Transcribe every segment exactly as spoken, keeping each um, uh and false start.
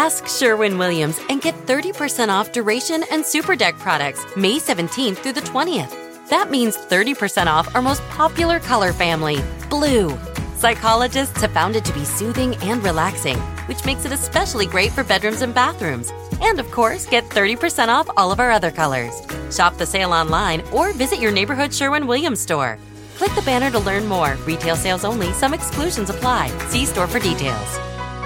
Ask Sherwin-Williams and get thirty percent off Duration and Super Deck products May seventeenth through the twentieth. That means thirty percent off our most popular color family, blue. Psychologists have found it to be soothing and relaxing, which makes it especially great for bedrooms and bathrooms. And of course, get thirty percent off all of our other colors. Shop the sale online or visit your neighborhood Sherwin-Williams store. Click the banner to learn more. Retail sales only. Some exclusions apply. See store for details.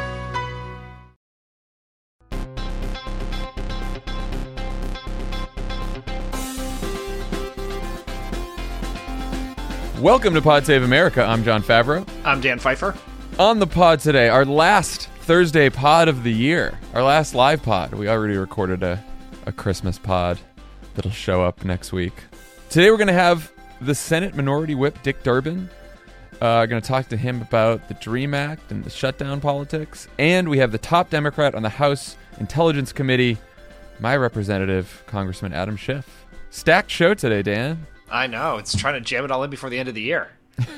Welcome to Pod Save America. I'm John Favreau. I'm Dan Pfeiffer. On the pod today, our last Thursday pod of the year, our last live pod. We already recorded a, a Christmas pod that'll show up next week. Today we're going to have the Senate Minority Whip, Dick Durbin. Uh, going to talk to him about the DREAM Act and the shutdown politics. And we have the top Democrat on the House Intelligence Committee, my representative, Congressman Adam Schiff. Stacked show today, Dan. I know. It's trying to jam it all in before the end of the year.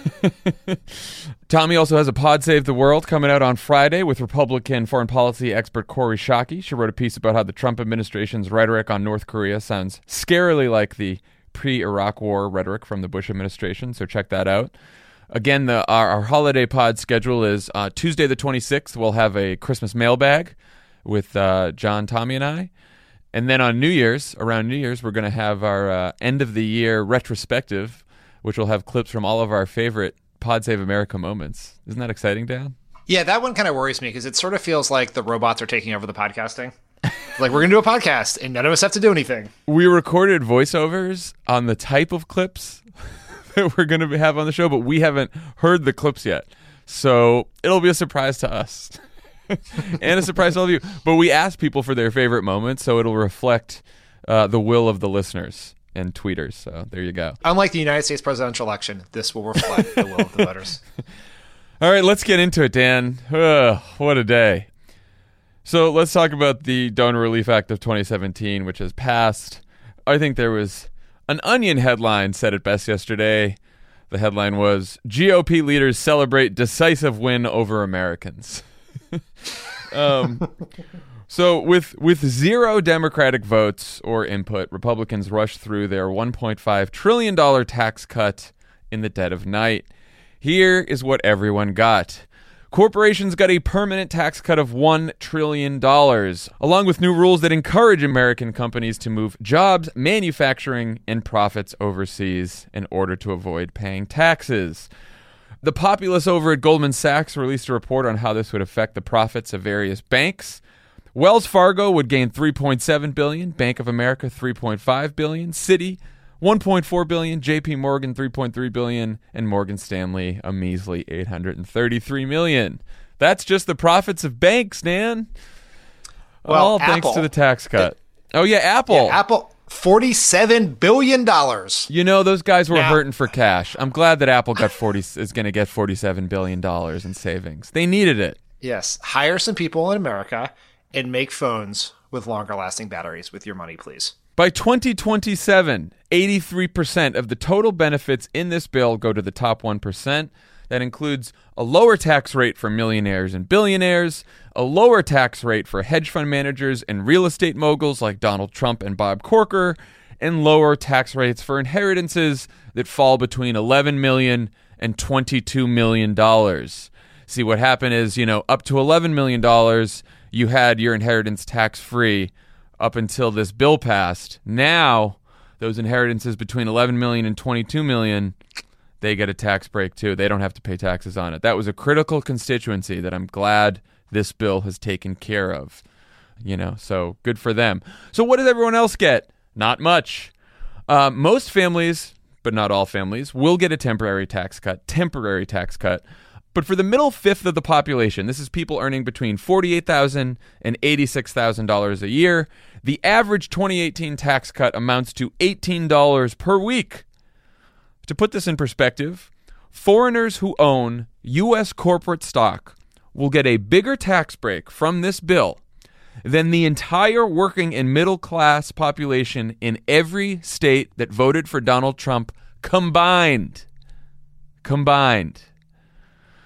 Tommy also has a Pod Save the World coming out on Friday with Republican foreign policy expert Kori Schake. She wrote a piece about how the Trump administration's rhetoric on North Korea sounds scarily like the pre-Iraq war rhetoric from the Bush administration, so check that out. Again, the, our, our holiday pod schedule is uh, Tuesday the twenty-sixth. We'll have a Christmas mailbag with uh, John, Tommy, and I. And then on New Year's, around New Year's, we're going to have our uh, end-of-the-year retrospective, which will have clips from all of our favorite Pod Save America moments. Isn't that exciting, Dan? Yeah, that one kind of worries me because it sort of feels like the robots are taking over the podcasting. Like, we're going to do a podcast, and none of us have to do anything. We recorded voiceovers on the type of clips that we're going to have on the show, but we haven't heard the clips yet. So it'll be a surprise to us. And a surprise to all of you. But we asked people for their favorite moments, so it'll reflect uh, the will of the listeners and tweeters. So there you go. Unlike the United States presidential election, this will reflect the will of the voters. All right, let's get into it, Dan. Ugh, what a day. So let's talk about the Donor Relief Act of twenty seventeen, which has passed. I think there was an Onion headline said it best yesterday. The headline was, G O P leaders celebrate decisive win over Americans. um, so with with zero Democratic votes or input, Republicans rushed through their one point five trillion dollars tax cut in the dead of night. Here is what everyone got. Corporations got a permanent tax cut of one trillion dollars, along with new rules that encourage American companies to move jobs, manufacturing, and profits overseas in order to avoid paying taxes. The populace over at Goldman Sachs released a report on how this would affect the profits of various banks. Wells Fargo would gain three point seven billion dollars, Bank of America three point five billion dollars, Citi one point four billion dollars, J P Morgan three point three billion dollars, and Morgan Stanley a measly eight hundred thirty-three million dollars. That's just the profits of banks, Dan. Well, all thanks Apple, to the tax cut. It, oh yeah, Apple. Yeah, Apple. forty-seven billion dollars. You know, those guys were now, hurting for cash. I'm glad that Apple got forty is going to get forty-seven billion dollars in savings. They needed it. Yes. Hire some people in America and make phones with longer lasting batteries with your money, please. By twenty twenty-seven, eighty-three percent of the total benefits in this bill go to the top one percent. That includes a lower tax rate for millionaires and billionaires, a lower tax rate for hedge fund managers and real estate moguls like Donald Trump and Bob Corker, and lower tax rates for inheritances that fall between eleven million dollars and twenty-two million dollars. See, what happened is, you know, up to eleven million dollars, you had your inheritance tax-free up until this bill passed. Now, those inheritances between eleven million dollars and twenty-two million dollars, they get a tax break too. They don't have to pay taxes on it. That was a critical constituency that I'm glad this bill has taken care of. You know, so good for them. So what does everyone else get? Not much. Uh, most families, but not all families, will get a temporary tax cut. Temporary tax cut. But for the middle fifth of the population, this is people earning between forty-eight thousand dollars and eighty-six thousand dollars a year, the average twenty eighteen tax cut amounts to eighteen dollars per week. To put this in perspective, foreigners who own U S corporate stock will get a bigger tax break from this bill than the entire working and middle class population in every state that voted for Donald Trump combined. Combined.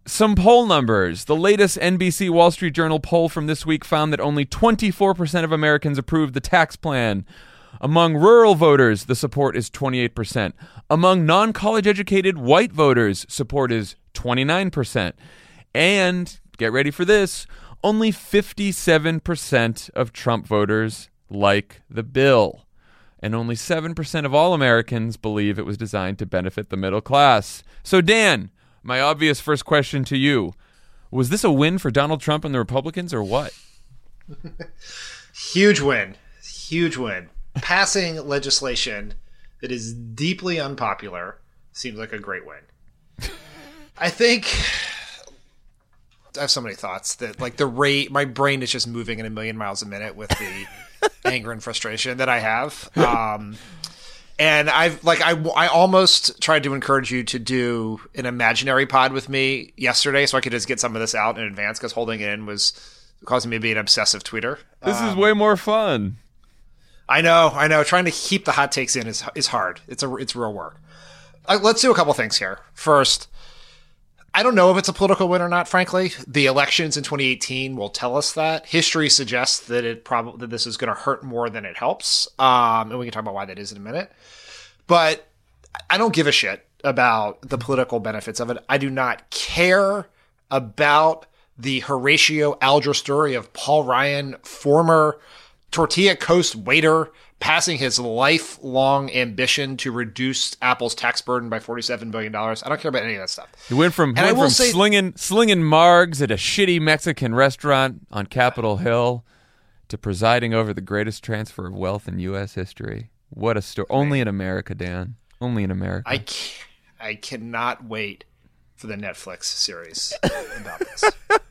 Some poll numbers. The latest N B C Wall Street Journal poll from this week found that only twenty-four percent of Americans approved the tax plan. Among rural voters, the support is twenty-eight percent. Among non-college educated white voters, support is twenty-nine percent. And, get ready for this, only fifty-seven percent of Trump voters like the bill. And only seven percent of all Americans believe it was designed to benefit the middle class. So, Dan, my obvious first question to you, was this a win for Donald Trump and the Republicans or what? Huge win. Huge win. Passing legislation that is deeply unpopular seems like a great win. I think I have so many thoughts that like the rate, my brain is just moving at a million miles a minute with the anger and frustration that I have. Um, And I've like I, I almost tried to encourage you to do an imaginary pod with me yesterday so I could just get some of this out in advance because holding it in was causing me to be an obsessive tweeter. This um, is way more fun. I know, I know. Trying to keep the hot takes in is is hard. It's a it's real work. Uh, let's do a couple things here. First, I don't know if it's a political win or not. Frankly, the elections in twenty eighteen will tell us that. History suggests that it probably that this is going to hurt more than it helps. Um, and we can talk about why that is in a minute. But I don't give a shit about the political benefits of it. I do not care about the Horatio Alger story of Paul Ryan, former Tortilla Coast waiter, passing his lifelong ambition to reduce Apple's tax burden by forty-seven billion dollars. I don't care about any of that stuff. He went from, went from say, slinging, slinging margs at a shitty Mexican restaurant on Capitol Hill to presiding over the greatest transfer of wealth in U S history. What a story. Only in America, Dan. Only in America. I, I cannot wait for the Netflix series about this.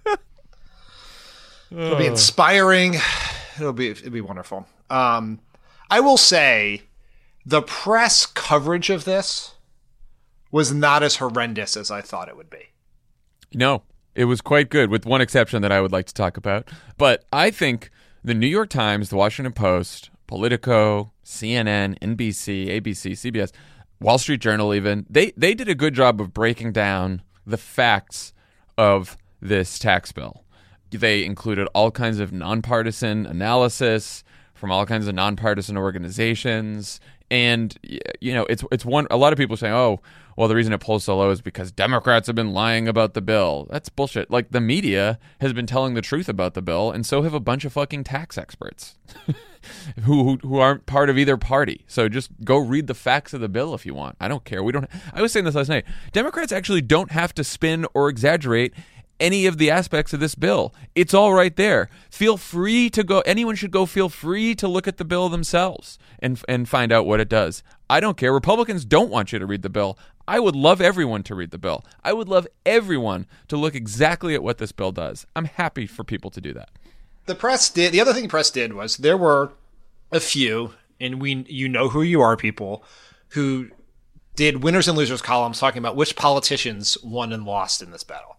It'll be inspiring. It'll be it'll be wonderful. Um, I will say the press coverage of this was not as horrendous as I thought it would be. No, it was quite good, with one exception that I would like to talk about. But I think the New York Times, the Washington Post, Politico, C N N, N B C, A B C, C B S, Wall Street Journal even, they, they did a good job of breaking down the facts of this tax bill. They included all kinds of nonpartisan analysis from all kinds of nonpartisan organizations. And, you know, it's it's one. A lot of people saying, oh, well, the reason it polls so low is because Democrats have been lying about the bill. That's bullshit. Like, the media has been telling the truth about the bill, and so have a bunch of fucking tax experts who, who who aren't part of either party. So just go read the facts of the bill if you want. I don't care. We don't. I was saying this last night. Democrats actually don't have to spin or exaggerate any of the aspects of this bill. It's all right there. Feel free to go. Anyone should go feel free to look at the bill themselves and and find out what it does. I don't care. Republicans don't want you to read the bill. I would love everyone to read the bill. I would love everyone to look exactly at what this bill does. I'm happy for people to do that. The press did. The other thing the press did was there were a few, and we you know who you are, people who did winners and losers columns talking about which politicians won and lost in this battle.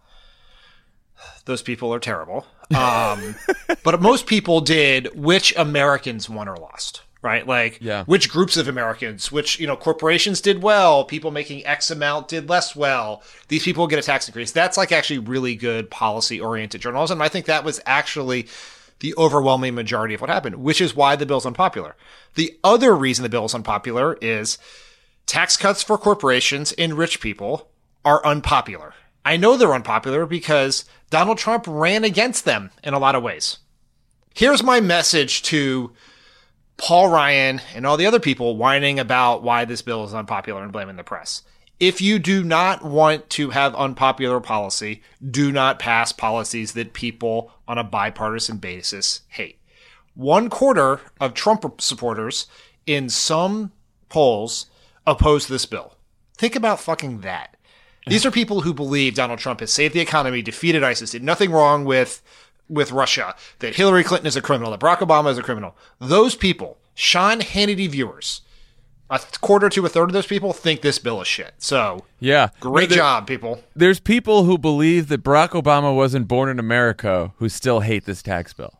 Those people are terrible. Um, but most people did which Americans won or lost, right? Like yeah. which groups of Americans, which, you know, corporations did well, people making X amount did less well. These people get a tax increase. That's like actually really good policy oriented journalism. I think that was actually the overwhelming majority of what happened, which is why the bill's unpopular. The other reason the bill is unpopular is tax cuts for corporations and rich people are unpopular. I know they're unpopular because Donald Trump ran against them in a lot of ways. Here's my message to Paul Ryan and all the other people whining about why this bill is unpopular and blaming the press. If you do not want to have unpopular policy, do not pass policies that people on a bipartisan basis hate. One quarter of Trump supporters in some polls oppose this bill. Think about fucking that. These are people who believe Donald Trump has saved the economy, defeated ISIS, did nothing wrong with with Russia, that Hillary Clinton is a criminal, that Barack Obama is a criminal. Those people, Sean Hannity viewers, a quarter to a third of those people think this bill is shit. So, yeah, great there, job, people. There's people who believe that Barack Obama wasn't born in America who still hate this tax bill.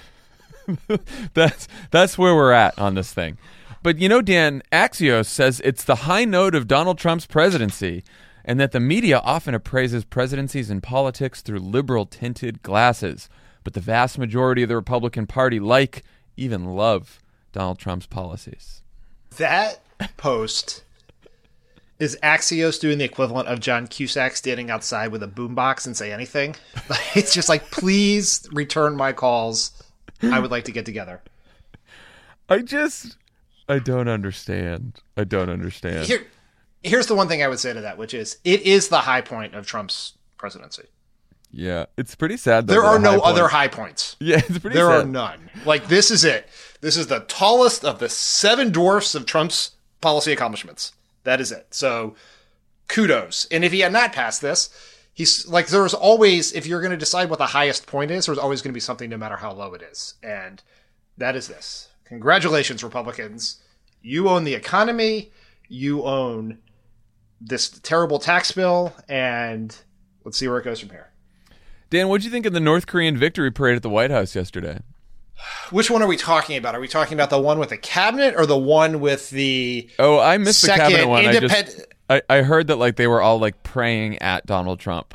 that's that's where we're at on this thing. But you know, Dan, Axios says it's the high note of Donald Trump's presidency. and that the media often appraises presidencies and politics through liberal-tinted glasses. But the vast majority of the Republican Party like, even love, Donald Trump's policies. That post is Axios doing the equivalent of John Cusack standing outside with a boombox and say anything. It's just like, please return my calls. I would like to get together. I just, I don't understand. I don't understand. Here, here's the one thing I would say to that, which is it is the high point of Trump's presidency. Yeah, it's pretty sad. Though, there are the no high other points. high points. Yeah, it's pretty there sad. are none. Like, this is it. This is the tallest of the seven dwarfs of Trump's policy accomplishments. That is it. So kudos. And if he had not passed this, he's like, there's always, if you're going to decide what the highest point is, there's always going to be something no matter how low it is. And that is this. Congratulations, Republicans. You own the economy. You own this terrible tax bill. And let's see where it goes from here. Dan, what did you think of the North Korean victory parade at the White House yesterday? Which one are we talking about? Are we talking about the one with the cabinet or the one with the Oh, I missed the second cabinet one. I independ- just I, I heard that like they were all like praying at Donald Trump.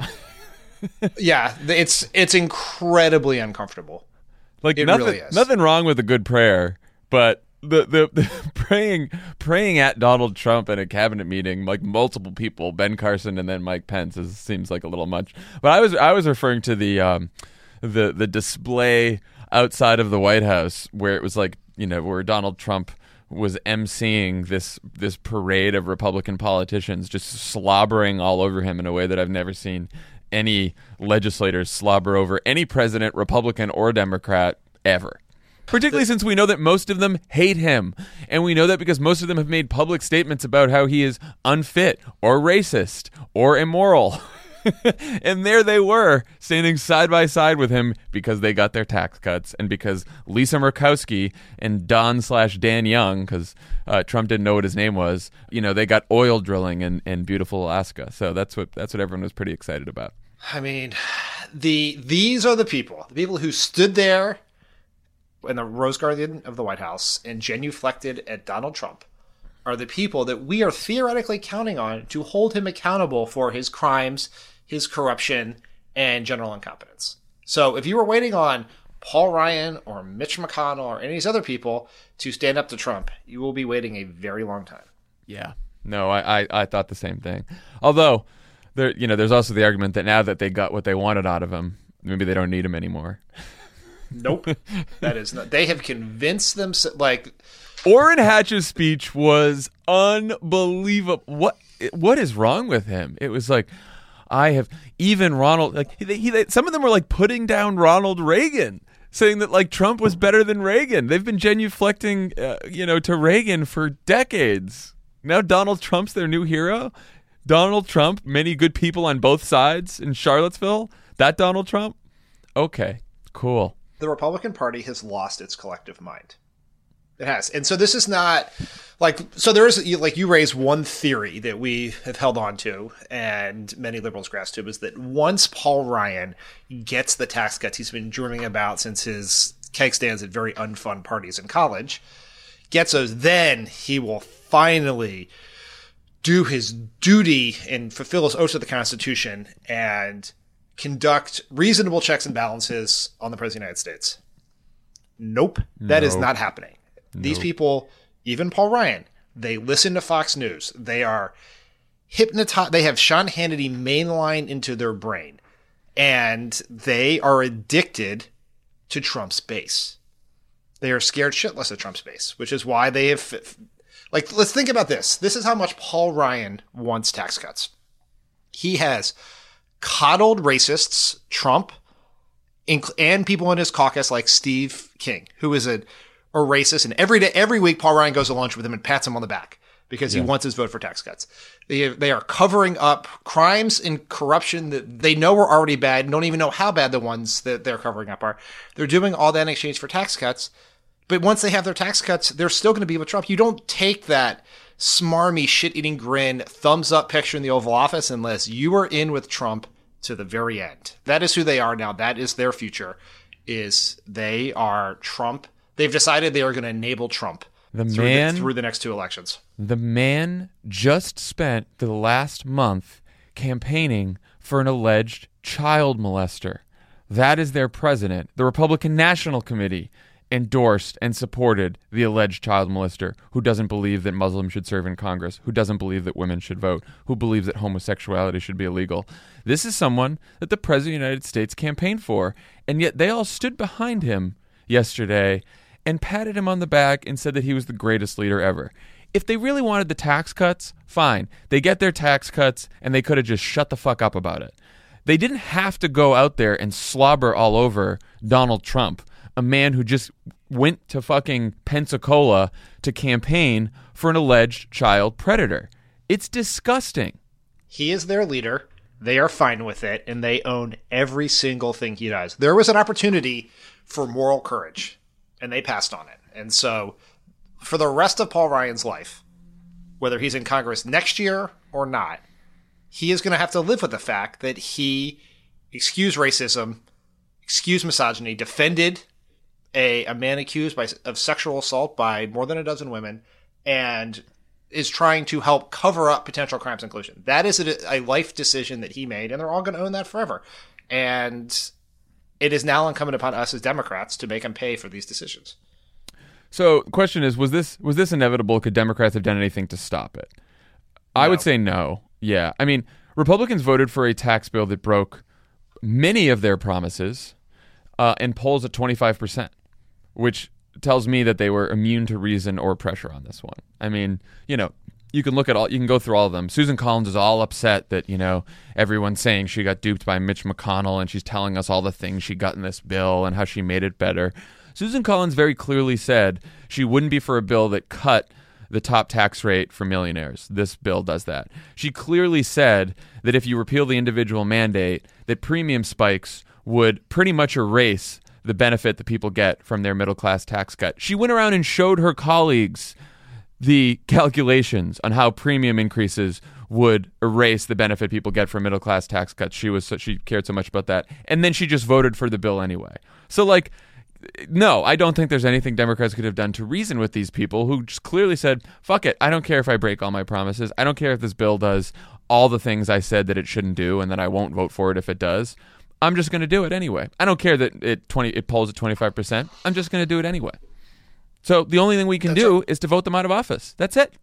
Yeah, it's it's incredibly uncomfortable. Like It nothing really is. nothing wrong with a good prayer, but the, the the praying praying at Donald Trump in a cabinet meeting, like multiple people, Ben Carson and then Mike Pence, is, seems like a little much. But I was I was referring to the um the the display outside of the White House where it was like, you know, where Donald Trump was emceeing this this parade of Republican politicians just slobbering all over him in a way that I've never seen any legislators slobber over any president, Republican or Democrat, ever. Particularly since we know that most of them hate him. And we know that because most of them have made public statements about how he is unfit or racist or immoral. And there they were, standing side by side with him because they got their tax cuts and because Lisa Murkowski and Don slash Dan Young, because uh, Trump didn't know what his name was, you know, they got oil drilling in, in beautiful Alaska. So that's what that's what everyone was pretty excited about. I mean, the these are the people, the people who stood there in the Rose Garden of the White House and genuflected at Donald Trump are the people that we are theoretically counting on to hold him accountable for his crimes, his corruption, and general incompetence. So if you were waiting on Paul Ryan or Mitch McConnell or any of these other people to stand up to Trump, you will be waiting a very long time. Yeah. No, I, I, I thought the same thing. Although, there, you know, there's also the argument that now that they got what they wanted out of him, maybe they don't need him anymore. Nope. That is not. They have convinced them, like... Orrin Hatch's speech was unbelievable. What What is wrong with him? It was like, I have... Even Ronald... like he, he, Some of them were like putting down Ronald Reagan, saying that like Trump was better than Reagan. They've been genuflecting, uh, you know, to Reagan for decades. Now Donald Trump's their new hero? Donald Trump, many good people on both sides in Charlottesville? That Donald Trump? Okay, cool. The Republican Party has lost its collective mind. It has. And so this is not like, so there is, like you raised one theory that we have held on to and many liberals grasp to, is that once Paul Ryan gets the tax cuts he's been dreaming about since his keg stands at very unfun parties in college, gets those, then he will finally do his duty and fulfill his oath to the Constitution and conduct reasonable checks and balances on the President of the United States. Nope. That is Nope. not happening. These Nope. people, even Paul Ryan, they listen to Fox News. They are hypnotized. They have Sean Hannity mainline into their brain. And they are addicted to Trump's base. They are scared shitless of Trump's base, which is why they have... Like, let's think about this. This is how much Paul Ryan wants tax cuts. He has coddled racists, Trump, inc- and people in his caucus like Steve King, who is a, a racist. And every day, every week, Paul Ryan goes to lunch with him and pats him on the back because Yeah. he wants his vote for tax cuts. They, they are covering up crimes and corruption that they know are already bad and don't even know how bad the ones that they're covering up are. They're doing all that in exchange for tax cuts. But once they have their tax cuts, they're still going to be with Trump. You don't take that smarmy, shit-eating grin, thumbs-up picture in the Oval Office unless you are in with Trump to the very end. That is who they are now. That is their future, is they are Trump. They've decided they are going to enable Trump The through, man, the, through the next two elections. the man just spent the last month campaigning for an alleged child molester. That is their president. The Republican National Committee endorsed and supported the alleged child molester who doesn't believe that Muslims should serve in Congress, who doesn't believe that women should vote, who believes that homosexuality should be illegal. This is someone that the President of the United States campaigned for, and yet they all stood behind him yesterday and patted him on the back and said that he was the greatest leader ever. If they really wanted the tax cuts, fine. They get their tax cuts, and they could have just shut the fuck up about it. They didn't have to go out there and slobber all over Donald Trump, a man who just went to fucking Pensacola to campaign for an alleged child predator. It's disgusting. He is their leader. They are fine with it, and they own every single thing he does. There was an opportunity for moral courage, and they passed on it. And so, for the rest of Paul Ryan's life, whether he's in Congress next year or not, he is going to have to live with the fact that he excused racism, excused misogyny, defended a, a man accused by, of sexual assault by more than a dozen women, and is trying to help cover up potential crimes and collusion. That is a, a life decision that he made, and they're all going to own that forever. And it is now incumbent upon us as Democrats to make him pay for these decisions. So the question is, was this was this inevitable? Could Democrats have done anything to stop it? I No. would say no. Yeah. I mean, Republicans voted for a tax bill that broke many of their promises uh, and polls at twenty-five percent, which tells me that they were immune to reason or pressure on this one. I mean, you know, you can look at all, you can go through all of them. Susan Collins is all upset that, you know, everyone's saying she got duped by Mitch McConnell, and she's telling us all the things she got in this bill and how she made it better. Susan Collins very clearly said she wouldn't be for a bill that cut the top tax rate for millionaires. This bill does that. She clearly said that if you repeal the individual mandate, that premium spikes would pretty much erase the benefit that people get from their middle-class tax cut. She went around and showed her colleagues the calculations on how premium increases would erase the benefit people get from middle-class tax cuts. She was so, she cared so much about that. And then she just voted for the bill anyway. So, like, no, I don't think there's anything Democrats could have done to reason with these people who just clearly said, fuck it, I don't care if I break all my promises. I don't care if this bill does all the things I said that it shouldn't do, and then I won't vote for it if it does. I'm just going to do it anyway. I don't care that it twenty it polls at twenty-five percent. I'm just going to do it anyway. So the only thing we can That's do right. is to vote them out of office. That's it.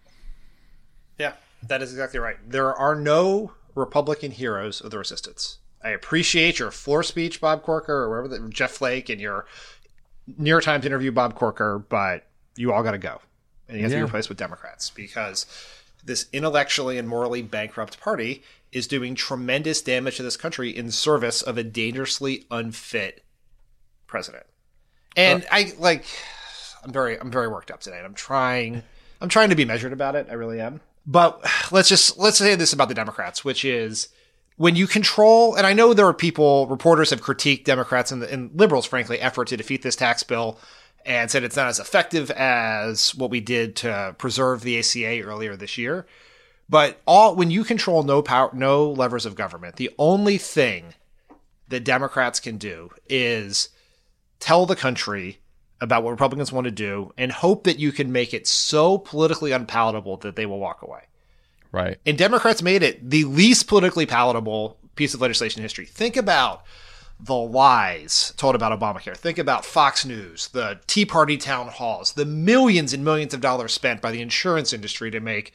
Yeah, that is exactly right. There are no Republican heroes of the resistance. I appreciate your floor speech, Bob Corker, or wherever the, Jeff Flake, and your New York Times interview, Bob Corker, but you all got to go. And you have to Yeah. be replaced with Democrats, because this intellectually and morally bankrupt party is doing tremendous damage to this country in service of a dangerously unfit president. And uh, I like, I'm very, I'm very worked up tonight. I'm trying, I'm trying to be measured about it. I really am. But let's just, let's say this about the Democrats, which is when you control, and I know there are people, reporters have critiqued Democrats and, and liberals, frankly, effort to defeat this tax bill and said it's not as effective as what we did to preserve the A C A earlier this year. But all when you control no power, no levers of government, the only thing that Democrats can do is tell the country about what Republicans want to do and hope that you can make it so politically unpalatable that they will walk away. Right. And Democrats made it the least politically palatable piece of legislation in history. Think about the lies told about Obamacare. Think about Fox News, the Tea Party town halls, the millions and millions of dollars spent by the insurance industry to make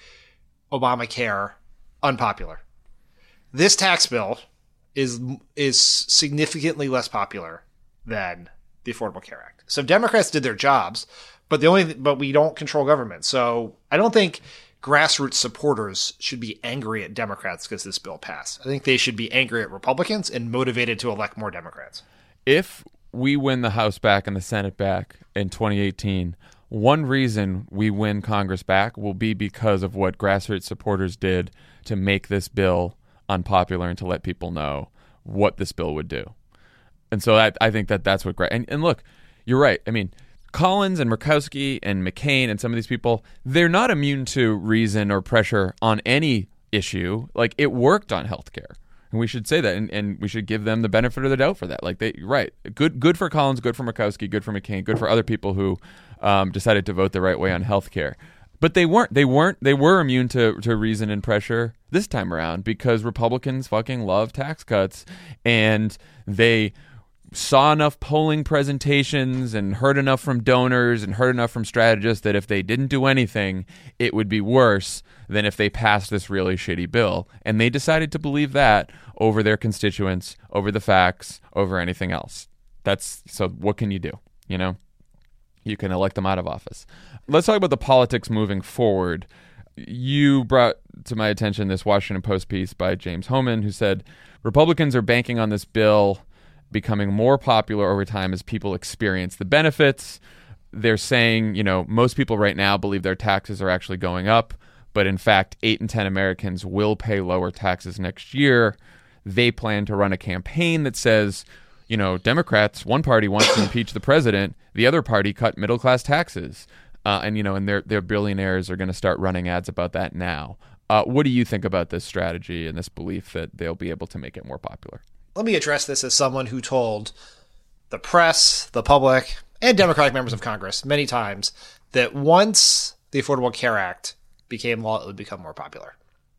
Obamacare unpopular. This tax bill is is significantly less popular than the Affordable Care Act. So Democrats did their jobs, but the only but we don't control government. So I don't think grassroots supporters should be angry at Democrats because this bill passed. I think they should be angry at Republicans and motivated to elect more Democrats. If we win the House back and the Senate back in twenty eighteen, one reason we win Congress back will be because of what grassroots supporters did to make this bill unpopular and to let people know what this bill would do. And so I, I think that that's what – and, and look, you're right. I mean, Collins and Murkowski and McCain and some of these people, they're not immune to reason or pressure on any issue. Like, it worked on healthcare. And we should say that, and, and we should give them the benefit of the doubt for that. Like, they right. Good good for Collins, good for Murkowski, good for McCain, good for other people who um, decided to vote the right way on healthcare. But they weren't. They weren't. They were immune to, to reason and pressure this time around because Republicans fucking love tax cuts, and they saw enough polling presentations and heard enough from donors and heard enough from strategists that if they didn't do anything, it would be worse than if they passed this really shitty bill. And they decided to believe that over their constituents, over the facts, over anything else. That's so. What can you do? You know, you can elect them out of office. Let's talk about the politics moving forward. You brought to my attention this Washington Post piece by James Hohmann, who said Republicans are banking on this bill becoming more popular over time as people experience the benefits. They're saying, you know, most people right now believe their taxes are actually going up, but in fact, eight in ten Americans will pay lower taxes next year. They plan to run a campaign that says, you know, Democrats, one party wants to impeach the president, the other party cut middle-class taxes. Uh, and, you know, and their their billionaires are going to start running ads about that now. Uh, what do you think about this strategy and this belief that they'll be able to make it more popular? Let me address this as someone who told the press, the public, and Democratic members of Congress many times that once the Affordable Care Act became law, it would become more popular.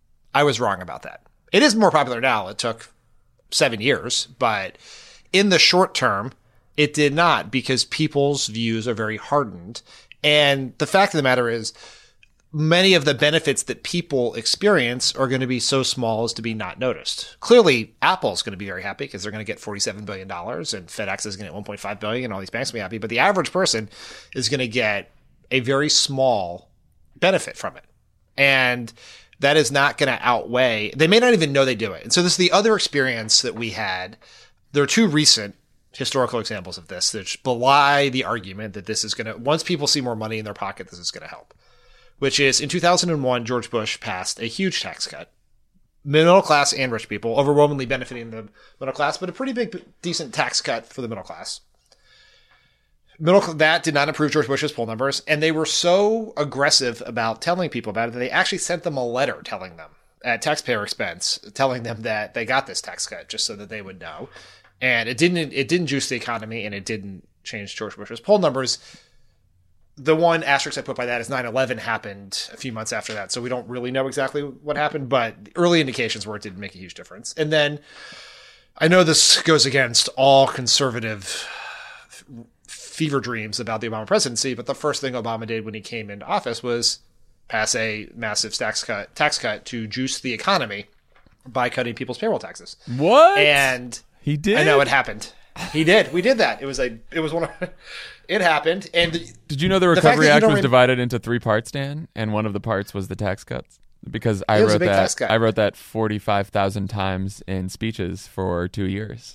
I was wrong about that. It is more popular now. It took seven years, but in the short term, it did not because people's views are very hardened. And the fact of the matter is, many of the benefits that people experience are going to be so small as to be not noticed. Clearly, Apple's going to be very happy because they're going to get forty-seven billion dollars and FedEx is going to get one point five billion dollars and all these banks will be happy. But the average person is going to get a very small benefit from it. And that is not going to outweigh, they may not even know they do it. And so this is the other experience that we had. There are two recent historical examples of this that belie the argument that this is going to, once people see more money in their pocket, this is going to help. Which is in two thousand one, George Bush passed a huge tax cut. Middle class and rich people, overwhelmingly benefiting the middle class, but a pretty big, decent tax cut for the middle class. Middle that did not improve George Bush's poll numbers, and they were so aggressive about telling people about it that they actually sent them a letter telling them, at taxpayer expense, telling them that they got this tax cut just so that they would know. And it didn't it didn't juice the economy, and it didn't change George Bush's poll numbers. The one asterisk I put by that is nine eleven happened a few months after that, so we don't really know exactly what happened, but early indications were it didn't make a huge difference. And then I know this goes against all conservative fever dreams about the Obama presidency, but the first thing Obama did when he came into office was pass a massive tax cut, tax cut to juice the economy by cutting people's payroll taxes. What? And he did? I know it happened. He did. We did that. It was a. It was one of. It happened. And the, did you know the Recovery the Act was re- divided into three parts, Dan? And one of the parts was the tax cuts. Because I wrote that. I wrote that forty-five thousand times in speeches for two years.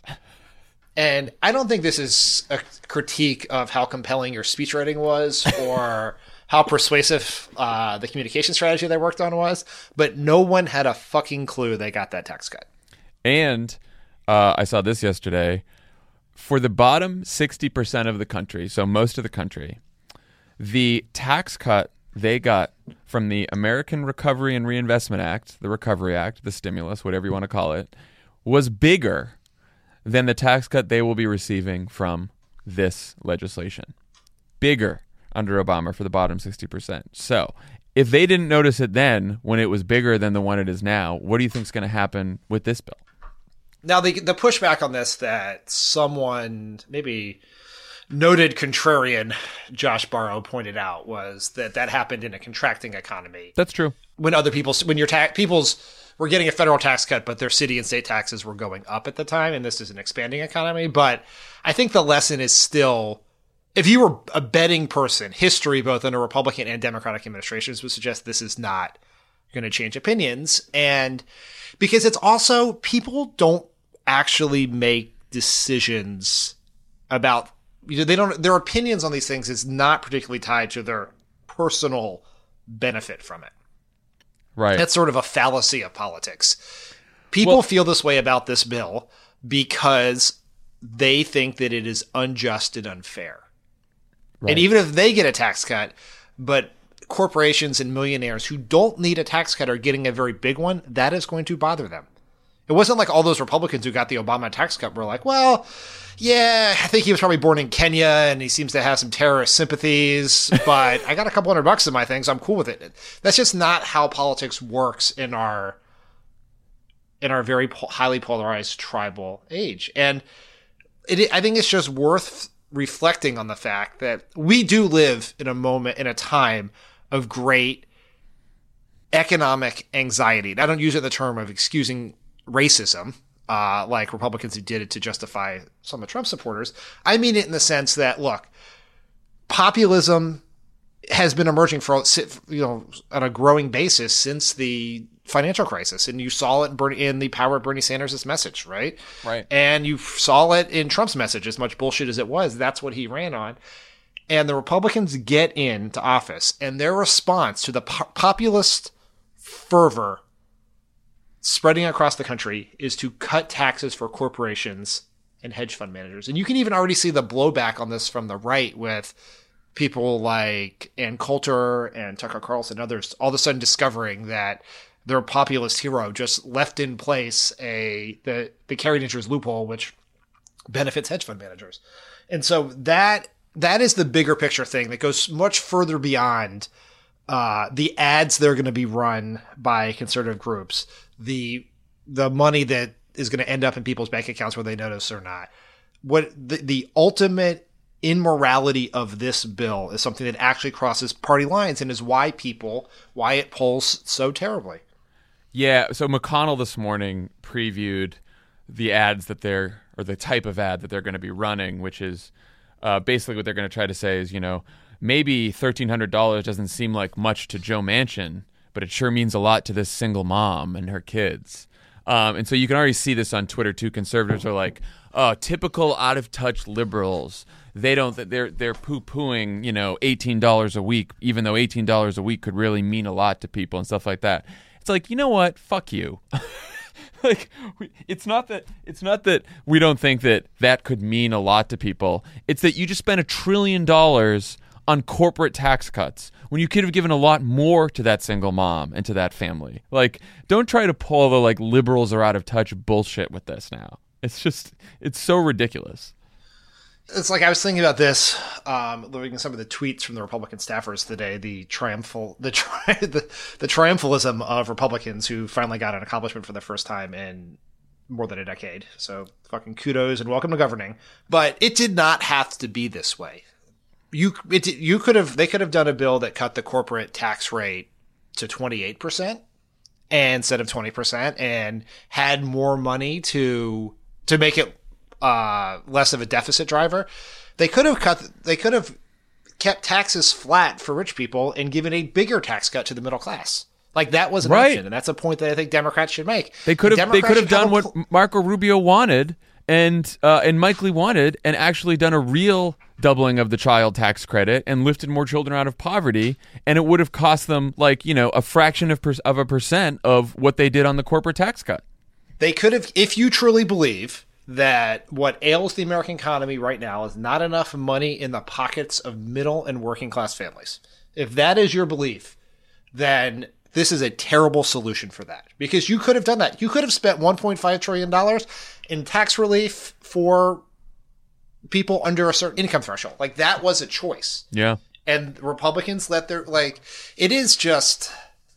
And I don't think this is a critique of how compelling your speech writing was or how persuasive uh, the communication strategy they worked on was. But no one had a fucking clue they got that tax cut. And uh, I saw this yesterday. For the bottom sixty percent of the country, so most of the country, the tax cut they got from the American Recovery and Reinvestment Act, the Recovery Act, the stimulus, whatever you want to call it, was bigger than the tax cut they will be receiving from this legislation. Bigger under Obama for the bottom sixty percent. So if they didn't notice it then when it was bigger than the one it is now, what do you think is going to happen with this bill? Now, the the pushback on this that someone, maybe noted contrarian Josh Barro pointed out was that that happened in a contracting economy. That's true. When other people's, when your ta- people's were getting a federal tax cut, but their city and state taxes were going up at the time, and this is an expanding economy. But I think the lesson is still, if you were a betting person, history both under Republican and Democratic administrations would suggest this is not going to change opinions. And because it's also, people don't actually make decisions about, you know, they don't, their opinions on these things is not particularly tied to their personal benefit from it. Right. That's sort of a fallacy of politics. People well, feel this way about this bill because they think that it is unjust and unfair. Right. And even if they get a tax cut, but corporations and millionaires who don't need a tax cut are getting a very big one, that is going to bother them. It wasn't like all those Republicans who got the Obama tax cut were like, well, yeah, I think he was probably born in Kenya and he seems to have some terrorist sympathies, but I got a couple hundred bucks in my thing, so I'm cool with it. That's just not how politics works in our in our very po- highly polarized tribal age. And it, I think it's just worth reflecting on the fact that we do live in a moment, in a time of great economic anxiety. I don't use it in the term of excusing racism, uh, like Republicans who did it to justify some of Trump supporters. I mean it in the sense that, look, populism has been emerging for, you know, on a growing basis since the financial crisis. And you saw it in, Bernie, in the power of Bernie Sanders' message, right? Right. And you saw it in Trump's message, as much bullshit as it was. That's what he ran on. And the Republicans get into office, and their response to the po- populist fervor spreading across the country is to cut taxes for corporations and hedge fund managers. And you can even already see the blowback on this from the right with people like Ann Coulter and Tucker Carlson and others all of a sudden discovering that their populist hero just left in place a the, the carried interest loophole, which benefits hedge fund managers. And so that that is the bigger picture thing that goes much further beyond uh, the ads that are going to be run by conservative groups, the the money that is going to end up in people's bank accounts whether they notice or not. What the, the ultimate immorality of this bill is something that actually crosses party lines and is why people, why it polls so terribly. Yeah, so McConnell this morning previewed the ads that they're, or the type of ad that they're going to be running, which is uh, basically what they're going to try to say is, you know, maybe thirteen hundred dollars doesn't seem like much to Joe Manchin, but it sure means a lot to this single mom and her kids. Um, and so you can already see this on Twitter too. Conservatives are like, oh, typical out-of-touch liberals. They don't, they're, they're poo-pooing, you know, eighteen dollars a week, even though eighteen dollars a week could really mean a lot to people and stuff like that. It's like, you know what? Fuck you. Like, it's not that it's not that we don't think that that could mean a lot to people. It's that you just spent a trillion dollars on corporate tax cuts when you could have given a lot more to that single mom and to that family. Like, don't try to pull the like liberals are out of touch bullshit with this now. It's just, it's so ridiculous. It's like I was thinking about this, um, looking at some of the tweets from the Republican staffers today, the triumphal, the, tri- the the triumphalism of Republicans who finally got an accomplishment for the first time in more than a decade. So fucking kudos and welcome to governing. But it did not have to be this way. You it you could have they could have done a bill that cut the corporate tax rate to twenty-eight percent instead of twenty percent and had more money to to make it Uh, less of a deficit driver. They could have cut. They could have kept taxes flat for rich people and given a bigger tax cut to the middle class. Like that was an right. option, and that's a point that I think Democrats should make. They could have. They could have done what Marco Rubio wanted and uh, and Mike Lee wanted, and actually done a real doubling of the child tax credit and lifted more children out of poverty, and it would have cost them like you know a fraction of per- of a percent of what they did on the corporate tax cut. They could have, if you truly believe that what ails the American economy right now is not enough money in the pockets of middle and working class families. If that is your belief, then this is a terrible solution for that, because you could have done that. You could have spent one point five trillion dollars in tax relief for people under a certain income threshold. Like that was a choice. Yeah. And Republicans let their, like, it is just,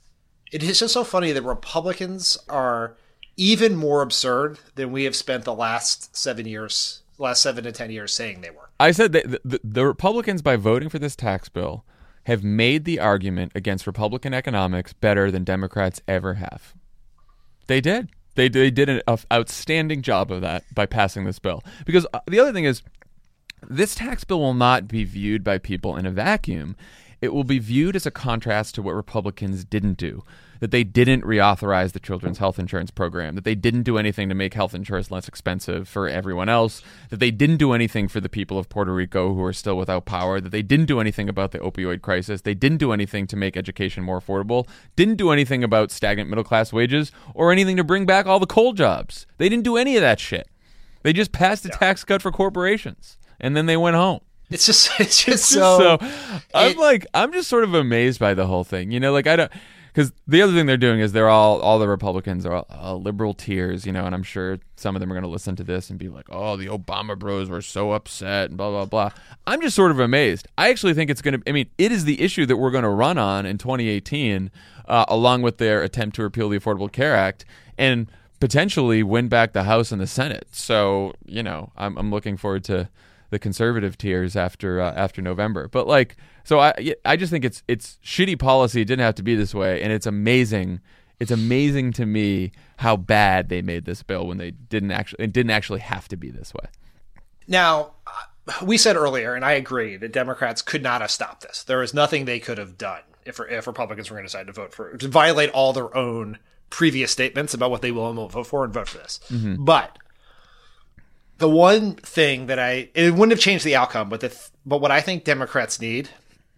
it is just so funny that Republicans are even more absurd than we have spent the last seven years, last seven to ten years saying they were. I said that the, the Republicans, by voting for this tax bill, have made the argument against Republican economics better than Democrats ever have. They did. They, they did an outstanding job of that by passing this bill. Because the other thing is, this tax bill will not be viewed by people in a vacuum. It will be viewed as a contrast to what Republicans didn't do. That they didn't reauthorize the Children's Health Insurance Program, that they didn't do anything to make health insurance less expensive for everyone else, that they didn't do anything for the people of Puerto Rico who are still without power, that they didn't do anything about the opioid crisis, they didn't do anything to make education more affordable, didn't do anything about stagnant middle-class wages, or anything to bring back all the coal jobs. They didn't do any of that shit. They just passed a yeah. tax cut for corporations, and then they went home. It's just, it's just, it's just so, so. I'm it, like, I'm just sort of amazed by the whole thing. You know, like I don't. because the other thing they're doing is they're all all the Republicans are all, all liberal tears, you know, and I'm sure some of them are going to listen to this and be like, oh, the Obama bros were so upset and blah, blah, blah. I'm just sort of amazed. I actually think it's going to, I mean, it is the issue that we're going to run on in twenty eighteen, uh, along with their attempt to repeal the Affordable Care Act and potentially win back the House and the Senate. So, you know, I'm, I'm looking forward to the conservative tiers after uh, after November. But like, so I I just think it's it's shitty policy. It didn't have to be this way, and it's amazing. It's amazing to me how bad they made this bill when they didn't actually it didn't actually have to be this way. Now, we said earlier, and I agree, that Democrats could not have stopped this. There was nothing they could have done if if Republicans were going to decide to vote for to violate all their own previous statements about what they will and won't vote for and vote for this. Mm-hmm. But the one thing that I, it wouldn't have changed the outcome, but the, but what I think Democrats need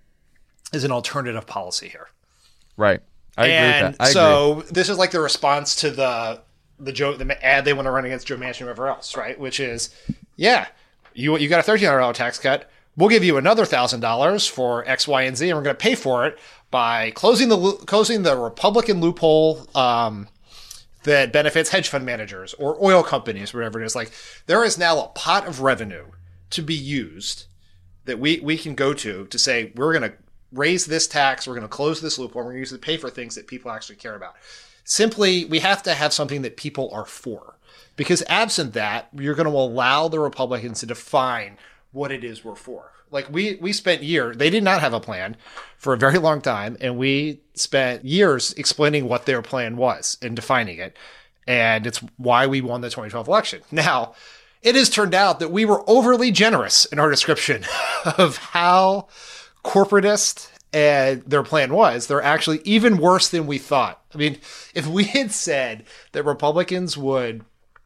is an alternative policy here. Right. I and agree with that. I so agree. This is like the response to the, the Joe, the ad they want to run against Joe Manchin and whoever else, right? Which is, yeah, you, you got a thirteen hundred dollars tax cut. We'll give you another one thousand dollars for X, Y, and Z, and we're going to pay for it by closing the closing the Republican loophole um, that benefits hedge fund managers or oil companies, whatever it is. Like, there is now a pot of revenue to be used that we, we can go to to say, we're going to raise this tax, we're going to close this loophole, we're going to use it to pay for things that people actually care about. Simply, we have to have something that people are for. Because absent that, you're going to allow the Republicans to define what it is we're for. Like, we, we spent years, they did not have a plan for a very long time, and we spent years explaining what their plan was and defining it. And it's why we won the twenty twelve election. Now, it has turned out that we were overly generous in our description of how corporatist and their plan was. They're actually even worse than we thought. I mean, if we had said that Republicans would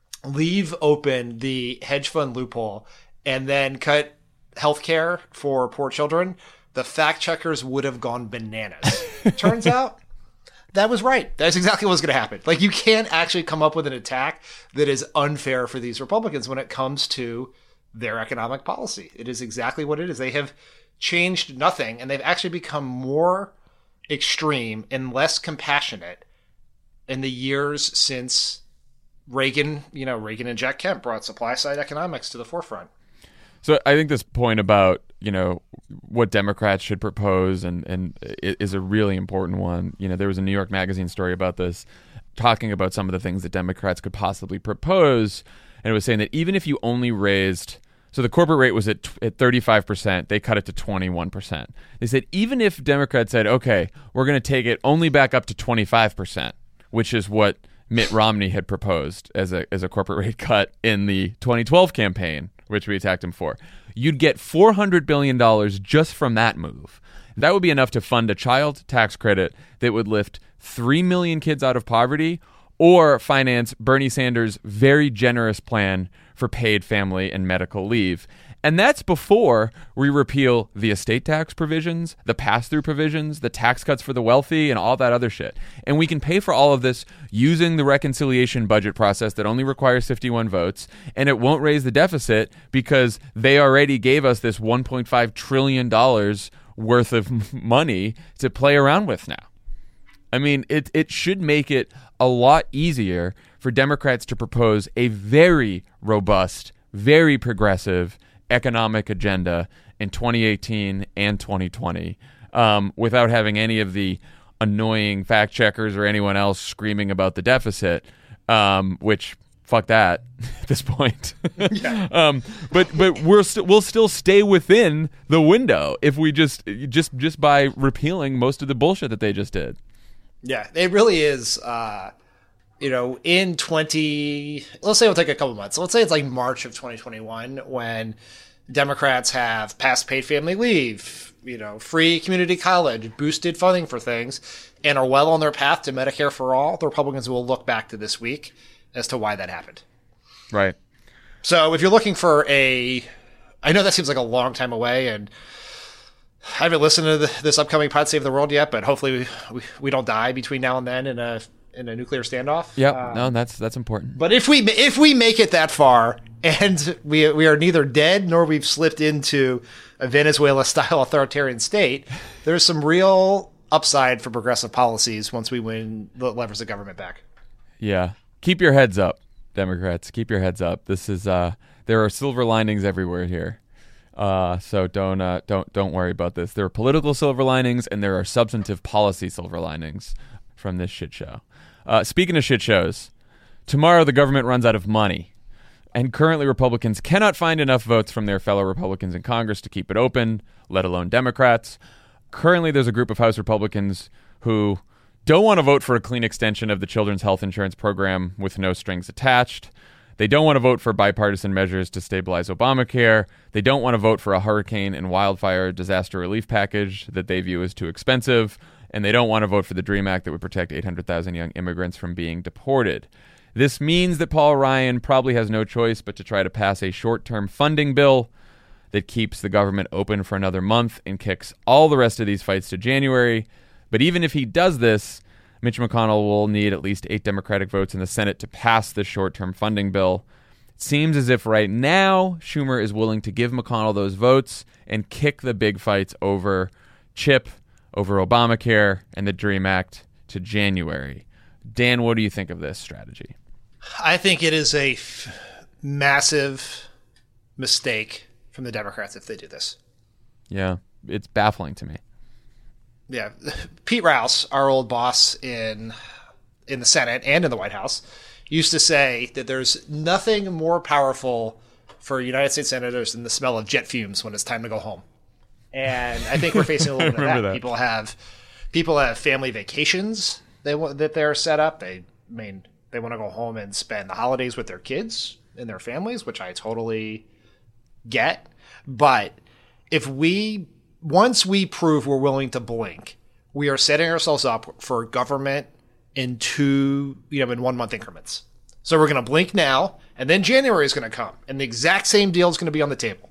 leave open the hedge fund loophole and then cut healthcare for poor children, the fact checkers would have gone bananas. Turns out that was right. That's exactly what was going to happen. Like, you can't actually come up with an attack that is unfair for these Republicans when it comes to their economic policy. It is exactly what it is. They have changed nothing, and they've actually become more extreme and less compassionate in the years since Reagan, you know, Reagan and Jack Kemp brought supply side economics to the forefront. So I think this point about, you know, what Democrats should propose and, and is a really important one. You know, there was a New York Magazine story about this, talking about some of the things that Democrats could possibly propose. And it was saying that even if you only raised, so the corporate rate was at, at thirty-five percent, they cut it to twenty-one percent. They said even if Democrats said, okay, we're going to take it only back up to twenty-five percent, which is what Mitt Romney had proposed as a as a corporate rate cut in the twenty twelve campaign, which we attacked him for, you'd get four hundred billion dollars just from that move. That would be enough to fund a child tax credit that would lift three million kids out of poverty or finance Bernie Sanders' very generous plan for paid family and medical leave. And that's before we repeal the estate tax provisions, the pass-through provisions, the tax cuts for the wealthy, and all that other shit. And we can pay for all of this using the reconciliation budget process that only requires fifty-one votes, and it won't raise the deficit because they already gave us this one point five trillion dollars worth of money to play around with now. I mean, it it should make it a lot easier for Democrats to propose a very robust, very progressive economic agenda in twenty eighteen and twenty twenty um, without having any of the annoying fact checkers or anyone else screaming about the deficit, um, which fuck that at this point. Yeah. um, but but we're st- we'll still stay within the window if we just just just by repealing most of the bullshit that they just did. Yeah, it really is. Uh, you know, in twenty, let's say it'll take a couple months. So let's say it's like March of twenty twenty-one when Democrats have passed paid family leave, you know, free community college, boosted funding for things, and are well on their path to Medicare for all. The Republicans will look back to this week as to why that happened. Right. So if you're looking for a, I know that seems like a long time away, and I haven't listened to the, this upcoming Pod Save the World yet, but hopefully we, we, we don't die between now and then in a in a nuclear standoff. Yep. Um, no, that's that's important. But if we if we make it that far and we we are neither dead nor we've slipped into a Venezuela-style authoritarian state, there's some real upside for progressive policies once we win the levers of government back. Yeah. Keep your heads up, Democrats. Keep your heads up. This is uh, there are silver linings everywhere here. Uh, so don't uh, don't don't worry about this. There are political silver linings and there are substantive policy silver linings from this shit show. Uh, speaking of shit shows, tomorrow the government runs out of money. And currently Republicans cannot find enough votes from their fellow Republicans in Congress to keep it open, let alone Democrats. Currently there's a group of House Republicans who don't want to vote for a clean extension of the Children's Health Insurance Program with no strings attached. They don't want to vote for bipartisan measures to stabilize Obamacare. They don't want to vote for a hurricane and wildfire disaster relief package that they view as too expensive. And they don't want to vote for the DREAM Act that would protect eight hundred thousand young immigrants from being deported. This means that Paul Ryan probably has no choice but to try to pass a short-term funding bill that keeps the government open for another month and kicks all the rest of these fights to January. But even if he does this, Mitch McConnell will need at least eight Democratic votes in the Senate to pass the short-term funding bill. It seems as if right now Schumer is willing to give McConnell those votes and kick the big fights over CHIP, over Obamacare, and the DREAM Act to January. Dan, what do you think of this strategy? I think it is a f- massive mistake from the Democrats if they do this. Yeah, it's baffling to me. Yeah. Pete Rouse, our old boss in in the Senate and in the White House, used to say that there's nothing more powerful for United States senators than the smell of jet fumes when it's time to go home. And I think we're facing a little bit of that. that. People have people have family vacations they want that they're set up. They I mean they want to go home and spend the holidays with their kids and their families, which I totally get. But if we once we prove we're willing to blink, we are setting ourselves up for government in two, you know, in one month increments. So we're going to blink now, and then January is going to come, and the exact same deal is going to be on the table.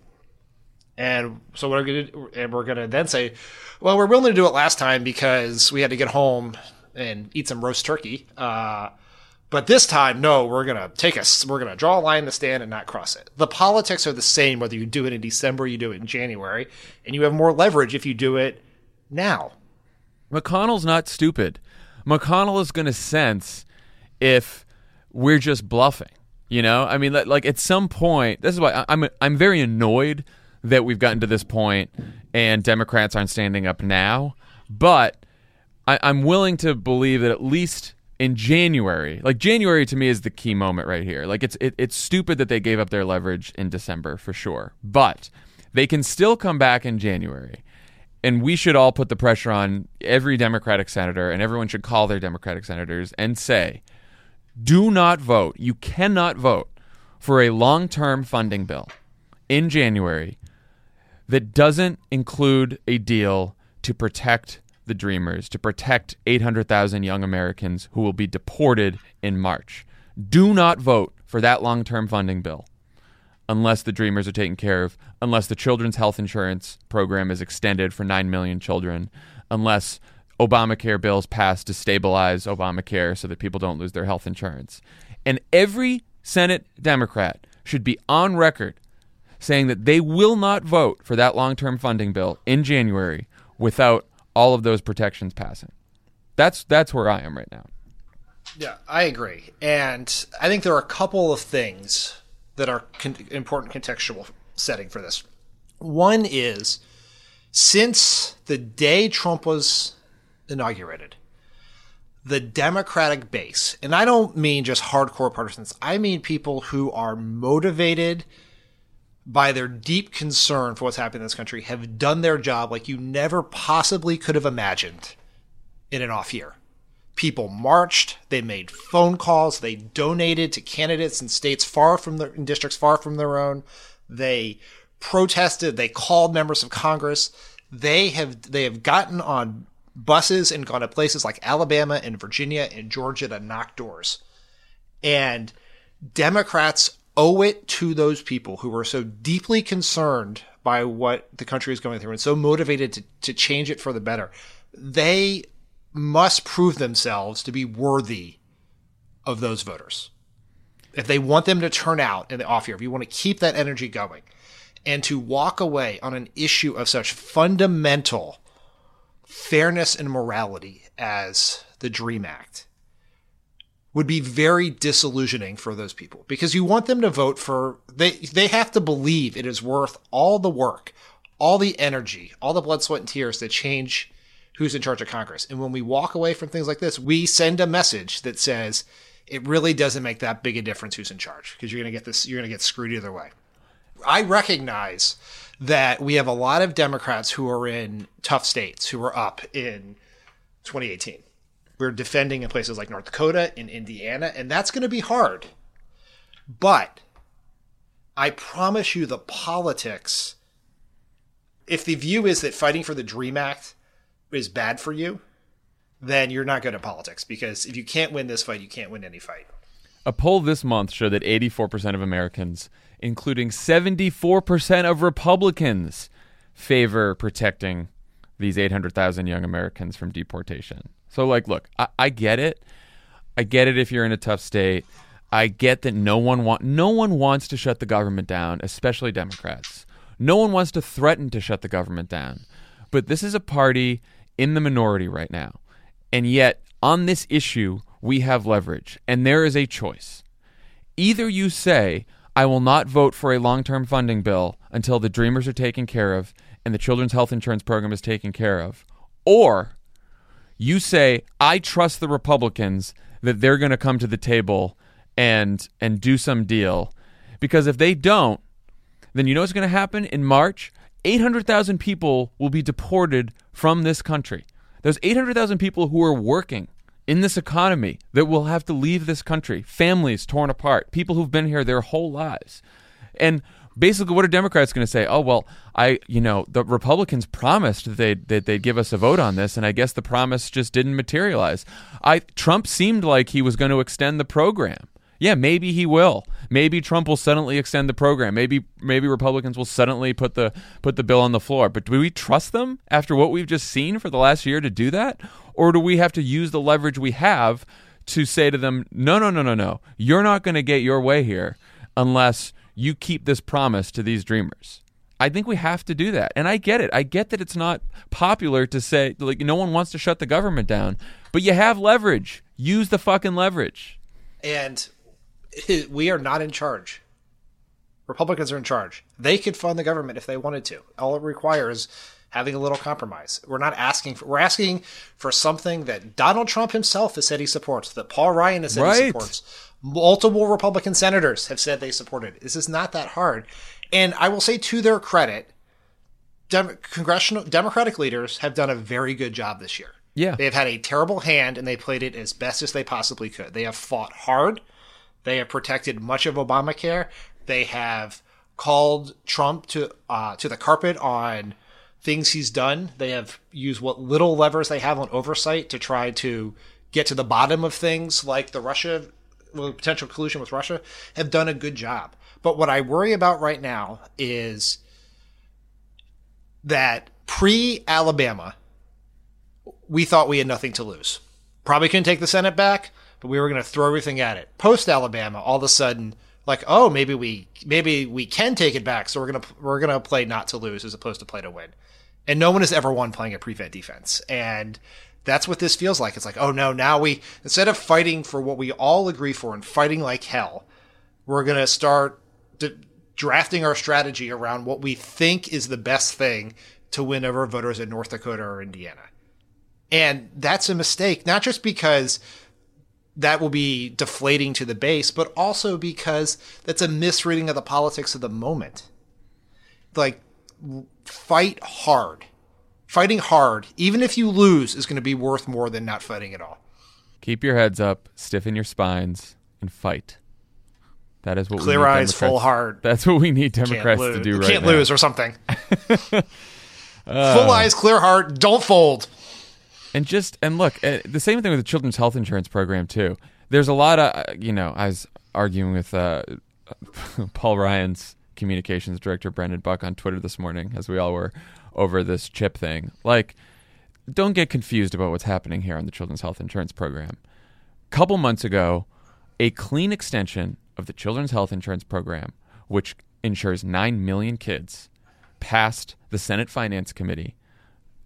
And so we're going to, and we're going to then say, well, we're willing to do it last time because we had to get home and eat some roast turkey. Uh, but this time, no, we're going to take us, we're going to draw a line in the sand and not cross it. The politics are the same whether you do it in December, you do it in January, and you have more leverage if you do it now. McConnell's not stupid. McConnell is going to sense if we're just bluffing, you know? I mean, like at some point, this is why I'm I'm very annoyed that we've gotten to this point and Democrats aren't standing up now. But I, I'm willing to believe that at least in January, like January to me is the key moment right here. Like it's it, it's stupid that they gave up their leverage in December for sure, but they can still come back in January. And we should all put the pressure on every Democratic senator, and everyone should call their Democratic senators and say, do not vote. You cannot vote for a long-term funding bill in January that doesn't include a deal to protect the Dreamers, to protect eight hundred thousand young Americans who will be deported in March. Do not vote for that long-term funding bill unless the Dreamers are taken care of, unless the Children's Health Insurance Program is extended for nine million children, unless Obamacare bills pass to stabilize Obamacare so that people don't lose their health insurance. And every Senate Democrat should be on record saying that they will not vote for that long-term funding bill in January without all of those protections passing. That's that's where I am right now. Yeah, I agree. And I think there are a couple of things that are con- important contextual setting for this. One is, since the day Trump was inaugurated, the Democratic base, and I don't mean just hardcore partisans, I mean people who are motivated by their deep concern for what's happening in this country, have done their job like you never possibly could have imagined in an off year. People marched, they made phone calls, they donated to candidates in states far from their, in districts far from their own. They protested, they called members of Congress. They have they have gotten on buses and gone to places like Alabama and Virginia and Georgia to knock doors. And Democrats owe it to those people who are so deeply concerned by what the country is going through and so motivated to, to change it for the better. They must prove themselves to be worthy of those voters. If they want them to turn out in the off year, if you want to keep that energy going and to walk away on an issue of such fundamental fairness and morality as the DREAM Act would be very disillusioning for those people, because you want them to vote for, they, they have to believe it is worth all the work, all the energy, all the blood, sweat, and tears to change who's in charge of Congress. And when we walk away from things like this, we send a message that says it really doesn't make that big a difference who's in charge, because you're going to get this, you're going to get screwed either way. I recognize that we have a lot of Democrats who are in tough states, who are up in twenty eighteen. We're defending in places like North Dakota and Indiana, and that's going to be hard. But I promise you the politics, if the view is that fighting for the DREAM Act is bad for you, then you're not good at politics, because if you can't win this fight, you can't win any fight. A poll this month showed that eighty-four percent of Americans, including seventy-four percent of Republicans, favor protecting these eight hundred thousand young Americans from deportation. So, like, look, I, I get it. I get it if you're in a tough state. I get that no one want, no one wants to shut the government down, especially Democrats. No one wants to threaten to shut the government down. But this is a party in the minority right now. And yet, on this issue, we have leverage. And there is a choice. Either you say, I will not vote for a long-term funding bill until the Dreamers are taken care of and the Children's Health Insurance Program is taken care of, or you say, I trust the Republicans that they're going to come to the table and and do some deal. Because if they don't, then you know what's going to happen in March? eight hundred thousand people will be deported from this country. There's eight hundred thousand people who are working in this economy that will have to leave this country. Families torn apart. People who've been here their whole lives. And basically, what are Democrats going to say? Oh, well, I, you know, the Republicans promised that they'd, that they'd give us a vote on this, and I guess the promise just didn't materialize. I Trump seemed like he was going to extend the program. Yeah, maybe he will. Maybe Trump will suddenly extend the program. Maybe maybe Republicans will suddenly put the put the bill on the floor. But do we trust them after what we've just seen for the last year to do that? Or do we have to use the leverage we have to say to them, no, no, no, no, no. You're not going to get your way here unless you keep this promise to these dreamers. I think we have to do that. And I get it. I get that it's not popular to say, like, no one wants to shut the government down. But you have leverage. Use the fucking leverage. And we are not in charge. Republicans are in charge. They could fund the government if they wanted to. All it requires having a little compromise. We're not asking for, we're asking for something that Donald Trump himself has said he supports, that Paul Ryan has said right. he supports. Multiple Republican senators have said they support it. This is not that hard. And I will say, to their credit, Dem- congressional Democratic leaders have done a very good job this year. Yeah. They have had a terrible hand, and they played it as best as they possibly could. They have fought hard. They have protected much of Obamacare. They have called Trump to uh, to the carpet on things he's done. They have used what little levers they have on oversight to try to get to the bottom of things, like the Russia, well, potential collusion with Russia, have done a good job. But what I worry about right now is that pre-Alabama, we thought we had nothing to lose. Probably couldn't take the Senate back, but we were going to throw everything at it. Post-Alabama, all of a sudden, like, oh, maybe we maybe we can take it back, so we're gonna we're gonna play not to lose as opposed to play to win. And no one has ever won playing a prevent defense, and that's what this feels like. It's like, oh no, now we, instead of fighting for what we all agree for and fighting like hell, we're gonna start d- drafting our strategy around what we think is the best thing to win over voters in North Dakota or Indiana. And that's a mistake, not just because that will be deflating to the base, but also because that's a misreading of the politics of the moment. Like, fight hard. Fighting hard, even if you lose, is going to be worth more than not fighting at all. Keep your heads up, stiffen your spines, and fight. That is what Clear we need eyes, Democrats. full heart. That's what we need Democrats to do right now. Can't lose or something. uh, full eyes, clear heart, don't fold. And just, and look, uh, the same thing with the Children's Health Insurance Program, too. There's a lot of, uh, you know, I was arguing with uh, Paul Ryan's communications director, Brendan Buck, on Twitter this morning, as we all were, over this chip thing. Like, don't get confused about what's happening here on the Children's Health Insurance Program. A couple months ago, a clean extension of the Children's Health Insurance Program, which insures nine million kids, passed the Senate Finance Committee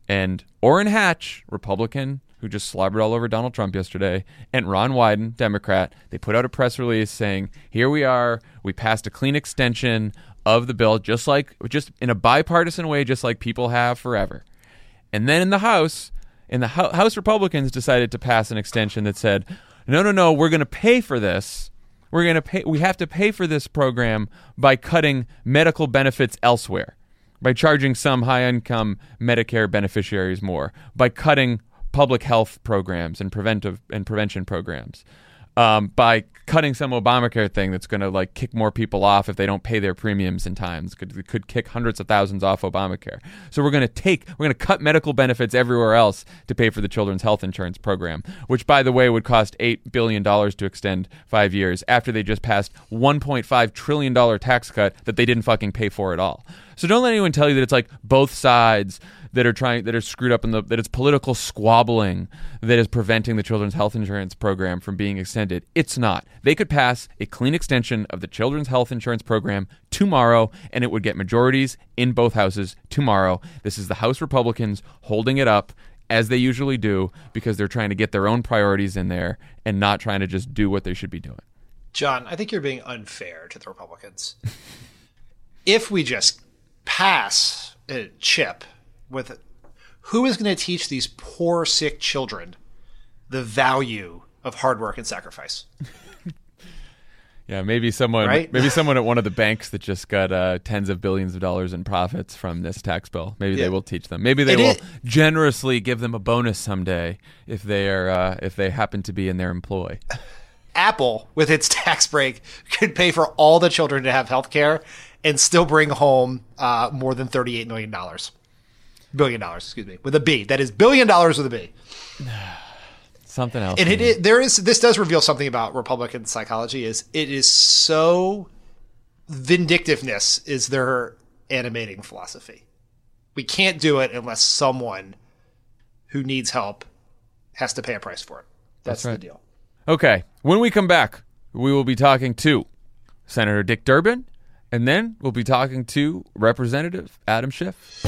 And Orrin Hatch, Republican, who just slobbered all over Donald Trump yesterday, and Ron Wyden, Democrat, they put out a press release saying, here we are, we passed a clean extension of the bill, just like, just in a bipartisan way, just like people have forever. And then in the House, in the Ho- House Republicans decided to pass an extension that said, no, no, no, we're going to pay for this. We're going to pay, we have to pay for this program by cutting medical benefits elsewhere, by charging some high-income Medicare beneficiaries more, by cutting public health programs and preventive and prevention programs, um, by cutting some Obamacare thing that's going to like kick more people off if they don't pay their premiums in time. It could, it could kick hundreds of thousands off Obamacare. So we're going to take, we're going to cut medical benefits everywhere else to pay for the children's health insurance program, which, by the way, would cost eight billion dollars to extend five years after they just passed one point five trillion dollars tax cut that they didn't fucking pay for at all. So don't let anyone tell you that it's like both sides that are trying, that are screwed up in the, that it's political squabbling that is preventing the children's health insurance program from being extended. It's not. They could pass a clean extension of the children's health insurance program tomorrow, and it would get majorities in both houses tomorrow. This is the House Republicans holding it up, as they usually do, because they're trying to get their own priorities in there and not trying to just do what they should be doing. John, I think you're being unfair to the Republicans. If we just pass a chip with it, who is going to teach these poor, sick children the value of hard work and sacrifice? Yeah, maybe someone, right? maybe someone at one of the banks that just got uh, tens of billions of dollars in profits from this tax bill. Maybe yeah. they will teach them. Maybe they it will is. generously give them a bonus someday if they are uh, if they happen to be in their employ. Apple, with its tax break, could pay for all the children to have health care and still bring home uh, more than thirty-eight million dollars. Billion dollars, excuse me, with a B. That is billion dollars with a B. Something else. And it, it, there is, this does reveal something about Republican psychology. Is it is so, vindictiveness is their animating philosophy. We can't do it unless someone who needs help has to pay a price for it. That's, That's right. the deal. Okay. When we come back, we will be talking to Senator Dick Durbin, and then we'll be talking to Representative Adam Schiff.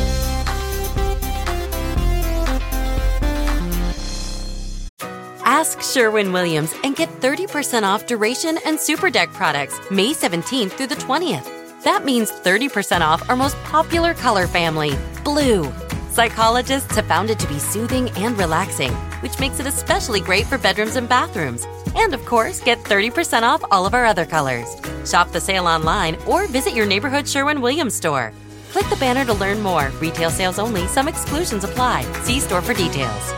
Ask Sherwin-Williams and get thirty percent off Duration and Super Deck products May seventeenth through the twentieth. That means thirty percent off our most popular color family, blue. Psychologists have found it to be soothing and relaxing, which makes it especially great for bedrooms and bathrooms. And, of course, get thirty percent off all of our other colors. Shop the sale online or visit your neighborhood Sherwin-Williams store. Click the banner to learn more. Retail sales only. Some exclusions apply. See store for details.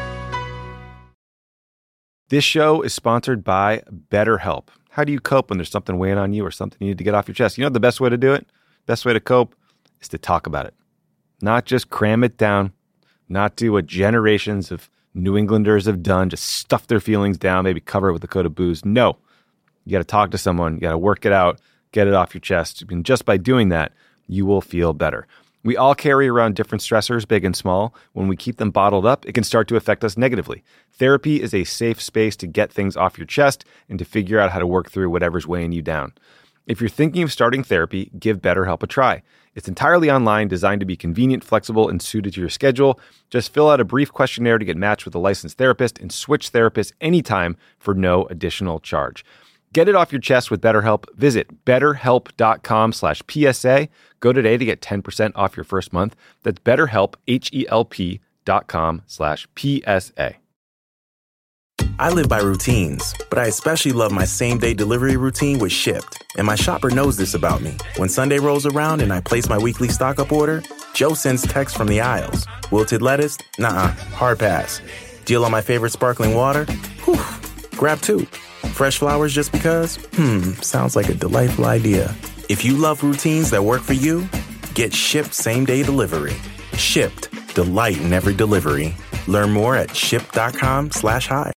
This show is sponsored by BetterHelp. How do you cope when there's something weighing on you or something you need to get off your chest? You know the best way to do it? Best way to cope is to talk about it. Not just cram it down, not do what generations of New Englanders have done, just stuff their feelings down, maybe cover it with a coat of booze. No. You got to talk to someone. You got to work it out, get it off your chest. And just by doing that, you will feel better. We all carry around different stressors, big and small. When we keep them bottled up, it can start to affect us negatively. Therapy is a safe space to get things off your chest and to figure out how to work through whatever's weighing you down. If you're thinking of starting therapy, give BetterHelp a try. It's entirely online, designed to be convenient, flexible, and suited to your schedule. Just fill out a brief questionnaire to get matched with a licensed therapist and switch therapists anytime for no additional charge. Get it off your chest with BetterHelp. Visit betterhelp.com slash PSA. Go today to get ten percent off your first month. That's BetterHelp, H-E-L-P dot com slash P-S-A. I live by routines, but I especially love my same-day delivery routine with Shipt. And my shopper knows this about me. When Sunday rolls around and I place my weekly stock-up order, Joe sends texts from the aisles. Wilted lettuce? Nuh-uh. Hard pass. Deal on my favorite sparkling water? Whew. Grab two. Fresh flowers just because? Hmm, sounds like a delightful idea. If you love routines that work for you, get Shipt same-day delivery. Shipt. Delight in every delivery. Learn more at shipt.com slash hi.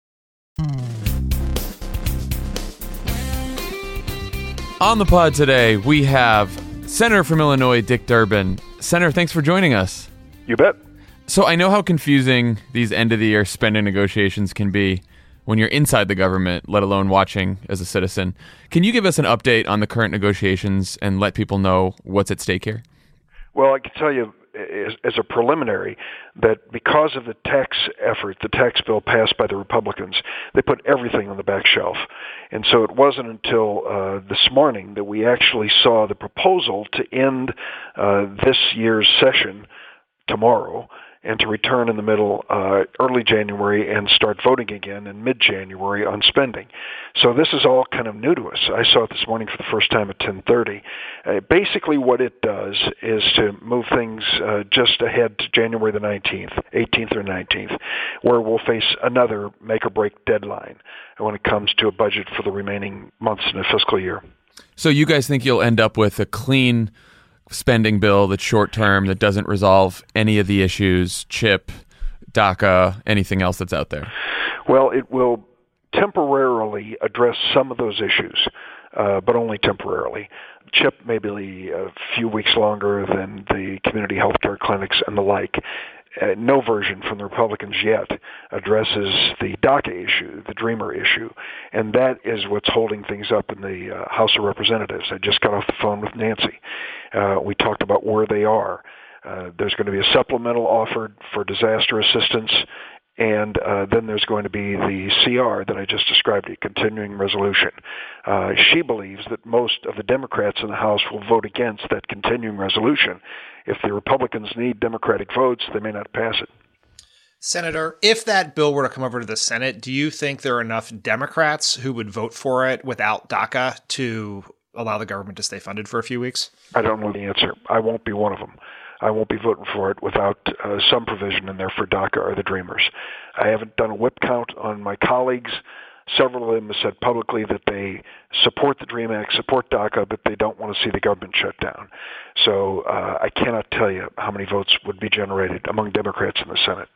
On the pod today, we have Senator from Illinois, Dick Durbin. Senator, thanks for joining us. You bet. So I know how confusing these end-of-the-year spending negotiations can be when you're inside the government, let alone watching as a citizen. Can you give us an update on the current negotiations and let people know what's at stake here? Well, I can tell you, as, as a preliminary that because of the tax effort, the tax bill passed by the Republicans, they put everything on the back shelf. And so it wasn't until uh, this morning that we actually saw the proposal to end uh, this year's session tomorrow and to return in the middle uh, early January and start voting again in mid-January on spending. So this is all kind of new to us. I saw it this morning for the first time at ten thirty. Uh, basically what it does is to move things uh, just ahead to January the nineteenth, eighteenth or nineteenth, where we'll face another make-or-break deadline when it comes to a budget for the remaining months in the fiscal year. So you guys think you'll end up with a clean spending bill that's short-term, that doesn't resolve any of the issues, CHIP, DACA, anything else that's out there? Well, it will temporarily address some of those issues, uh, but only temporarily. CHIP may be a few weeks longer than the community health care clinics and the like. Uh, no version from the Republicans yet addresses the DACA issue, the DREAMer issue, and that is what's holding things up in the uh, House of Representatives. I just got off the phone with Nancy. Uh, we talked about where they are. Uh, there's going to be a supplemental offered for disaster assistance, and uh, then there's going to be the C R that I just described, a continuing resolution. Uh, she believes that most of the Democrats in the House will vote against that continuing resolution. If the Republicans need Democratic votes, they may not pass it. Senator, if that bill were to come over to the Senate, do you think there are enough Democrats who would vote for it without DACA to allow the government to stay funded for a few weeks? I don't know the answer. I won't be one of them. I won't be voting for it without uh, some provision in there for DACA or the DREAMers. I haven't done a whip count on my colleagues. Several of them have said publicly that they support the DREAM Act, support DACA, but they don't want to see the government shut down. So uh, I cannot tell you how many votes would be generated among Democrats in the Senate.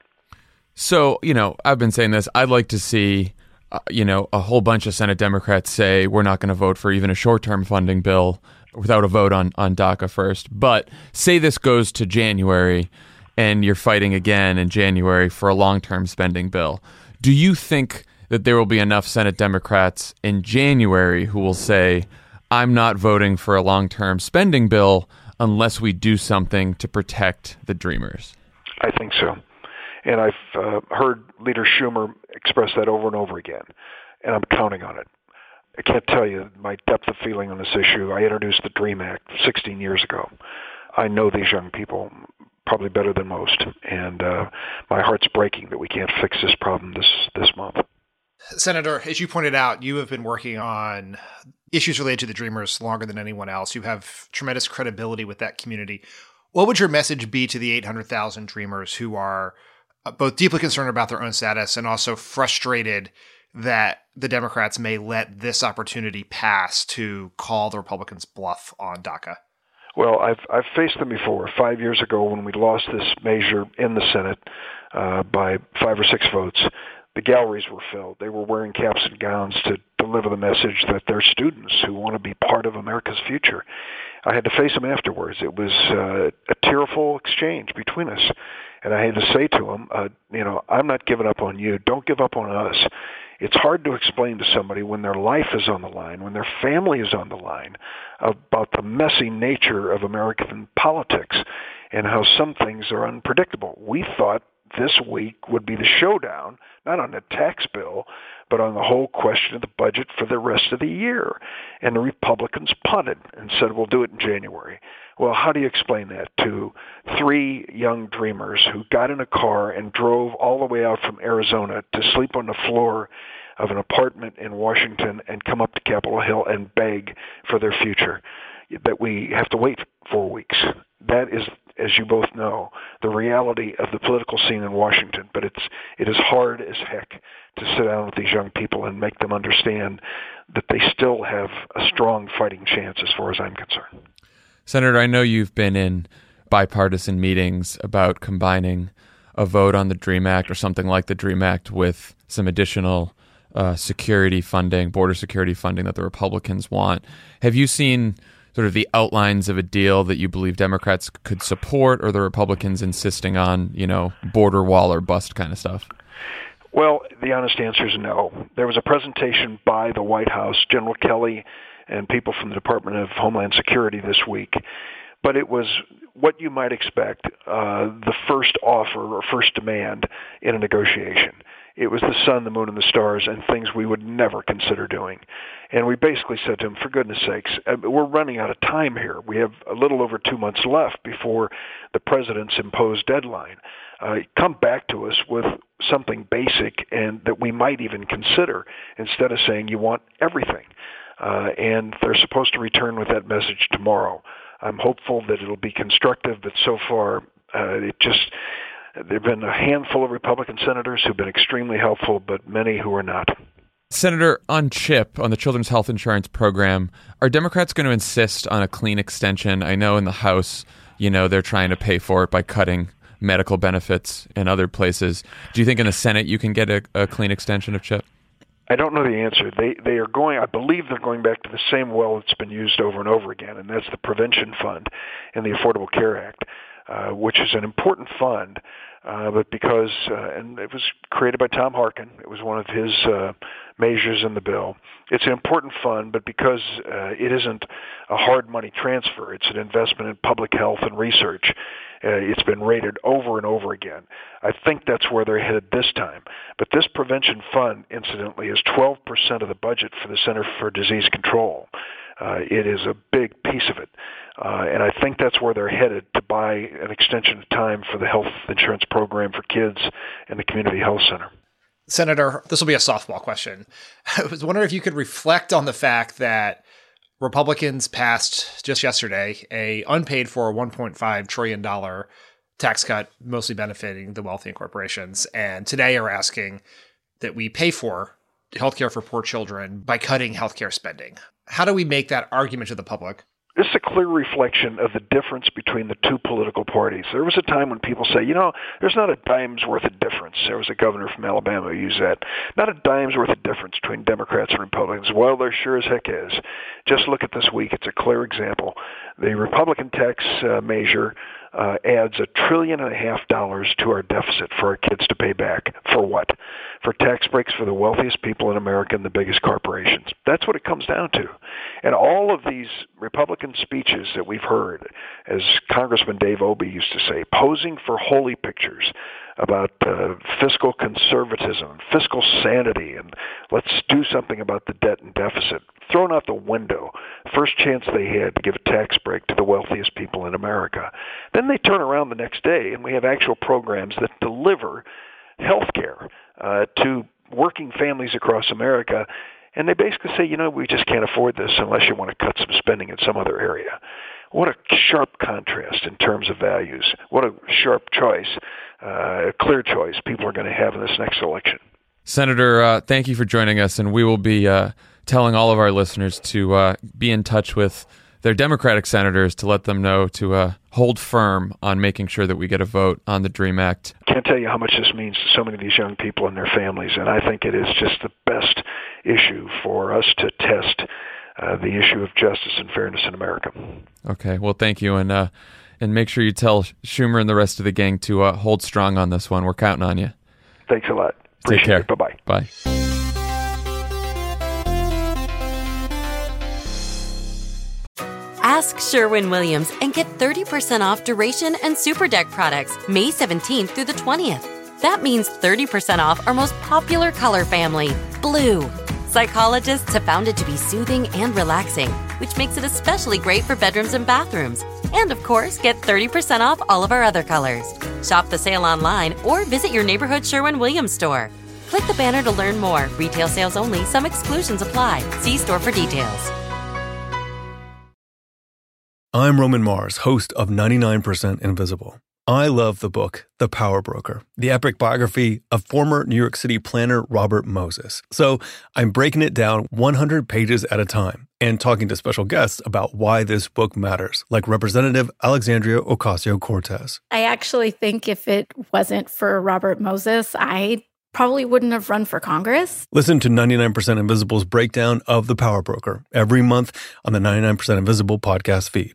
So, you know, I've been saying this. I'd like to see, uh, you know, a whole bunch of Senate Democrats say we're not going to vote for even a short-term funding bill without a vote on, on DACA first. But say this goes to January and you're fighting again in January for a long-term spending bill. Do you think that there will be enough Senate Democrats in January who will say, I'm not voting for a long-term spending bill unless we do something to protect the DREAMers? I think so. And I've uh, heard Leader Schumer express that over and over again, and I'm counting on it. I can't tell you my depth of feeling on this issue. I introduced the DREAM Act sixteen years ago. I know these young people probably better than most, and uh, my heart's breaking that we can't fix this problem this, this month. Senator, as you pointed out, you have been working on issues related to the DREAMers longer than anyone else. You have tremendous credibility with that community. What would your message be to the eight hundred thousand DREAMers who are both deeply concerned about their own status and also frustrated that the Democrats may let this opportunity pass to call the Republicans' bluff on DACA? Well, I've I've faced them before. Five years ago, when we lost this measure in the Senate uh, by five or six votes, the galleries were filled. They were wearing caps and gowns to deliver the message that they're students who want to be part of America's future. I had to face them afterwards. It was uh, a tearful exchange between us. And I had to say to them, uh, you know, I'm not giving up on you. Don't give up on us. It's hard to explain to somebody when their life is on the line, when their family is on the line, about the messy nature of American politics and how some things are unpredictable. We thought this week would be the showdown, not on the tax bill, but on the whole question of the budget for the rest of the year. And the Republicans punted and said, we'll do it in January. Well, how do you explain that to three young dreamers who got in a car and drove all the way out from Arizona to sleep on the floor of an apartment in Washington and come up to Capitol Hill and beg for their future? That we have to wait four weeks. That is, as you both know, the reality of the political scene in Washington. But it's it is hard as heck to sit down with these young people and make them understand that they still have a strong fighting chance as far as I'm concerned. Senator, I know you've been in bipartisan meetings about combining a vote on the DREAM Act or something like the DREAM Act with some additional uh, security funding, border security funding that the Republicans want. Have you seen sort of the outlines of a deal that you believe Democrats could support, or the Republicans insisting on, you know, border wall or bust kind of stuff? Well, the honest answer is no. There was a presentation by the White House, General Kelly, and people from the Department of Homeland Security this week, but it was what you might expect, uh, the first offer or first demand in a negotiation. It was the sun, the moon, and the stars, and things we would never consider doing. And we basically said to him, for goodness sakes, we're running out of time here. We have a little over two months left before the president's imposed deadline. Uh, come back to us with something basic and that we might even consider instead of saying you want everything. Uh, and they're supposed to return with that message tomorrow. I'm hopeful that it'll be constructive, but so far uh, it just there have been a handful of Republican senators who've been extremely helpful, but many who are not. Senator, on CHIP, on the Children's Health Insurance Program, are Democrats going to insist on a clean extension? I know in the House, you know, they're trying to pay for it by cutting medical benefits in other places. Do you think in the Senate you can get a, a clean extension of CHIP? I don't know the answer. They they are going, I believe they're going back to the same well that's been used over and over again, and that's the Prevention Fund in the Affordable Care Act, uh, which is an important fund, uh, but because, uh, and it was created by Tom Harkin, it was one of his uh, measures in the bill. It's an important fund, but because uh, it isn't a hard money transfer, it's an investment in public health and research. Uh, it's been rated over and over again. I think that's where they're headed this time. But this prevention fund, incidentally, is twelve percent of the budget for the Center for Disease Control. Uh, it is a big piece of it. Uh, and I think that's where they're headed, to buy an extension of time for the health insurance program for kids and the community health center. Senator, this will be a softball question. I was wondering if you could reflect on the fact that Republicans passed just yesterday a unpaid for one point five trillion dollars tax cut, mostly benefiting the wealthy and corporations, and today are asking that we pay for healthcare for poor children by cutting healthcare spending. How do we make that argument to the public? This is a clear reflection of the difference between the two political parties. There was a time when people say, you know, there's not a dime's worth of difference. There was a governor from Alabama who used that. Not a dime's worth of difference between Democrats and Republicans. Well, there sure as heck is. Just look at this week. It's a clear example. The Republican tax uh, measure uh, adds a trillion and a half dollars to our deficit for our kids to pay back. For what? For tax breaks for the wealthiest people in America and the biggest corporations. That's what it comes down to. And all of these Republican speeches that we've heard, as Congressman Dave Obey used to say, posing for holy pictures about uh, fiscal conservatism, fiscal sanity, and let's do something about the debt and deficit, thrown out the window. First chance they had to give a tax break to the wealthiest people in America. Then they turn around the next day, and we have actual programs that deliver health care uh, to working families across America. And they basically say, you know, we just can't afford this unless you want to cut some spending in some other area. What a sharp contrast in terms of values. What a sharp choice, uh, a clear choice people are going to have in this next election. Senator, uh, thank you for joining us, and we will be uh, telling all of our listeners to uh, be in touch with their Democratic senators to let them know to uh, hold firm on making sure that we get a vote on the DREAM Act. Can't tell you how much this means to so many of these young people and their families, and I think it is just the best issue for us to test uh, the issue of justice and fairness in America. Okay, well, thank you, and uh, and make sure you tell Schumer and the rest of the gang to uh, hold strong on this one. We're counting on you. Thanks a lot. Take care. Bye-bye. Bye. Ask Sherwin-Williams and get thirty percent off Duration and Super Deck products May seventeenth through the twentieth. That means thirty percent off our most popular color family, blue. Psychologists have found it to be soothing and relaxing, which makes it especially great for bedrooms and bathrooms. And, of course, get thirty percent off all of our other colors. Shop the sale online or visit your neighborhood Sherwin-Williams store. Click the banner to learn more. Retail sales only. Some exclusions apply. See store for details. I'm Roman Mars, host of ninety-nine percent Invisible. I love the book, The Power Broker, the epic biography of former New York City planner Robert Moses. So I'm breaking it down one hundred pages at a time and talking to special guests about why this book matters, like Representative Alexandria Ocasio-Cortez. I actually think if it wasn't for Robert Moses, I probably wouldn't have run for Congress. Listen to ninety-nine percent Invisible's breakdown of The Power Broker every month on the ninety-nine percent Invisible podcast feed.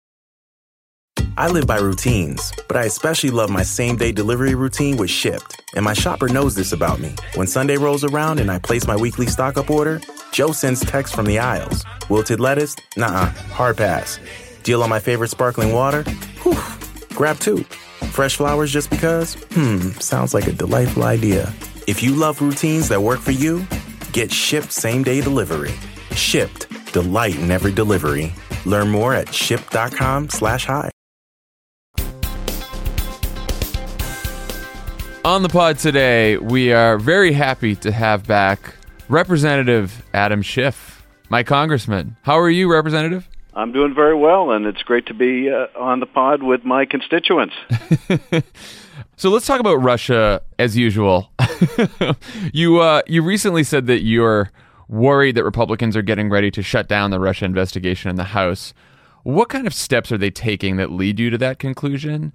I live by routines, but I especially love my same-day delivery routine with Shipt. And my shopper knows this about me. When Sunday rolls around and I place my weekly stock-up order, Joe sends text from the aisles. Wilted lettuce? Nuh-uh. Hard pass. Deal on my favorite sparkling water? Whew, grab two. Fresh flowers just because? Hmm, sounds like a delightful idea. If you love routines that work for you, get Shipt same-day delivery. Shipt, delight in every delivery. Learn more at shipt.com slash hi. On the pod today, we are very happy to have back Representative Adam Schiff, my congressman. How are you, Representative? I'm doing very well, and it's great to be uh, on the pod with my constituents. So let's talk about Russia as usual. you uh, you recently said that you're worried that Republicans are getting ready to shut down the Russia investigation in the House. What kind of steps are they taking that lead you to that conclusion?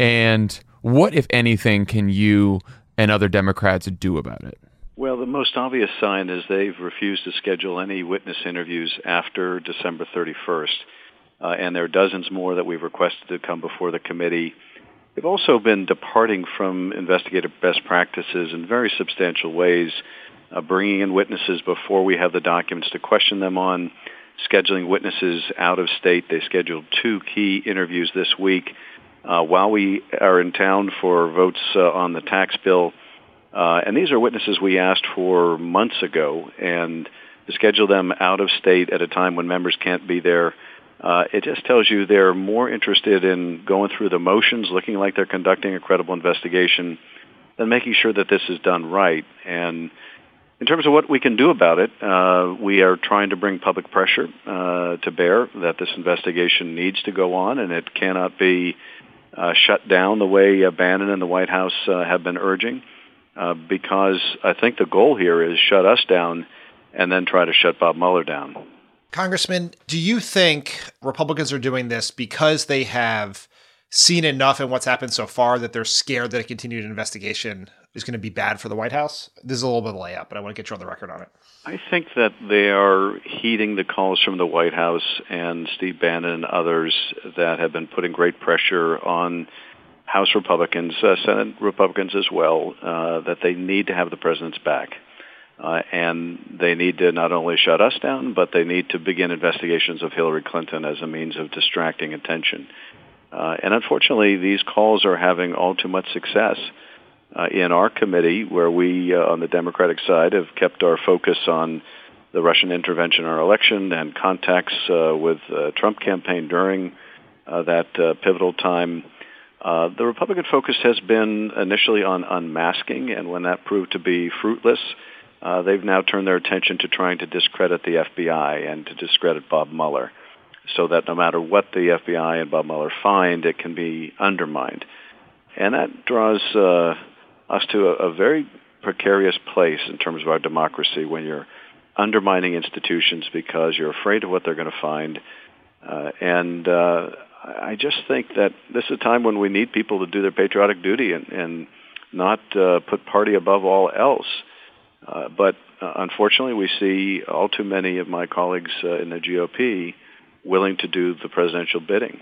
And what, if anything, can you and other Democrats do about it? Well, the most obvious sign is they've refused to schedule any witness interviews after December thirty-first. Uh, and there are dozens more that we've requested to come before the committee. They've also been departing from investigative best practices in very substantial ways, uh, bringing in witnesses before we have the documents to question them on, scheduling witnesses out of state. They scheduled two key interviews this week uh, while we are in town for votes uh, on the tax bill. Uh, and these are witnesses we asked for months ago, and to schedule them out of state at a time when members can't be there, uh, it just tells you they're more interested in going through the motions, looking like they're conducting a credible investigation, than making sure that this is done right. And in terms of what we can do about it, uh, we are trying to bring public pressure uh, to bear that this investigation needs to go on, and it cannot be uh, shut down the way uh, Bannon and the White House uh, have been urging. Uh, because I think the goal here is shut us down and then try to shut Bob Mueller down. Congressman, do you think Republicans are doing this because they have seen enough in what's happened so far that they're scared that a continued investigation is going to be bad for the White House? This is a little bit of a layup, but I want to get you on the record on it. I think that they are heeding the calls from the White House and Steve Bannon and others that have been putting great pressure on House Republicans, uh, Senate Republicans as well, uh, that they need to have the president's back. Uh, and they need to not only shut us down, but they need to begin investigations of Hillary Clinton as a means of distracting attention. Uh, and unfortunately, these calls are having all too much success. Uh, in our committee, where we, uh, on the Democratic side, have kept our focus on the Russian intervention in our election and contacts uh, with the Trump campaign during uh, that uh, pivotal time, Uh, the Republican focus has been initially on unmasking, and when that proved to be fruitless, uh, they've now turned their attention to trying to discredit the F B I and to discredit Bob Mueller, so that no matter what the F B I and Bob Mueller find, it can be undermined. And that draws uh, us to a, a very precarious place in terms of our democracy when you're undermining institutions because you're afraid of what they're going to find. Uh, and uh, I just think that this is a time when we need people to do their patriotic duty and, and not uh, put party above all else. Uh, but uh, unfortunately, we see all too many of my colleagues uh, in the G O P willing to do the presidential bidding.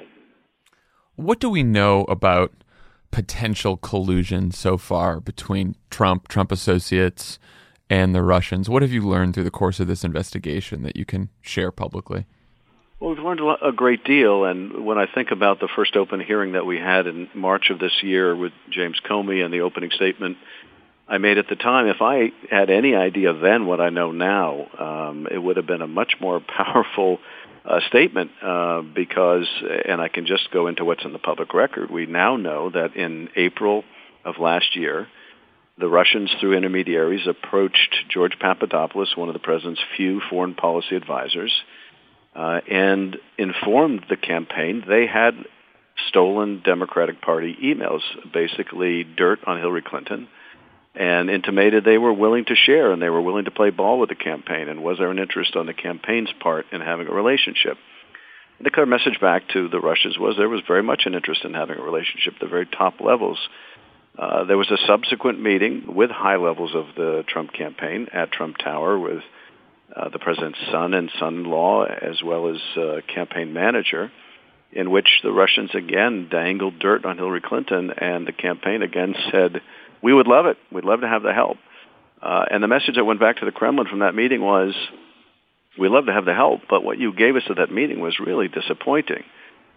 What do we know about potential collusion so far between Trump, Trump associates, and the Russians? What have you learned through the course of this investigation that you can share publicly? Well, we've learned a great deal, and when I think about the first open hearing that we had in March of this year with James Comey and the opening statement I made at the time, if I had any idea then what I know now, um, it would have been a much more powerful uh, statement uh, because, and I can just go into what's in the public record, we now know that in April of last year, the Russians, through intermediaries, approached George Papadopoulos, one of the president's few foreign policy advisors, Uh, and informed the campaign they had stolen Democratic Party emails, basically dirt on Hillary Clinton, and intimated they were willing to share and they were willing to play ball with the campaign. And was there an interest on the campaign's part in having a relationship? The clear message back to the Russians was there was very much an interest in having a relationship at the very top levels. Uh, there was a subsequent meeting with high levels of the Trump campaign at Trump Tower with Uh, the president's son and son-in-law, as well as uh, campaign manager, in which the Russians again dangled dirt on Hillary Clinton, and the campaign again said, we would love it. We'd love to have the help. Uh, and the message that went back to the Kremlin from that meeting was, we'd love to have the help, but what you gave us at that meeting was really disappointing.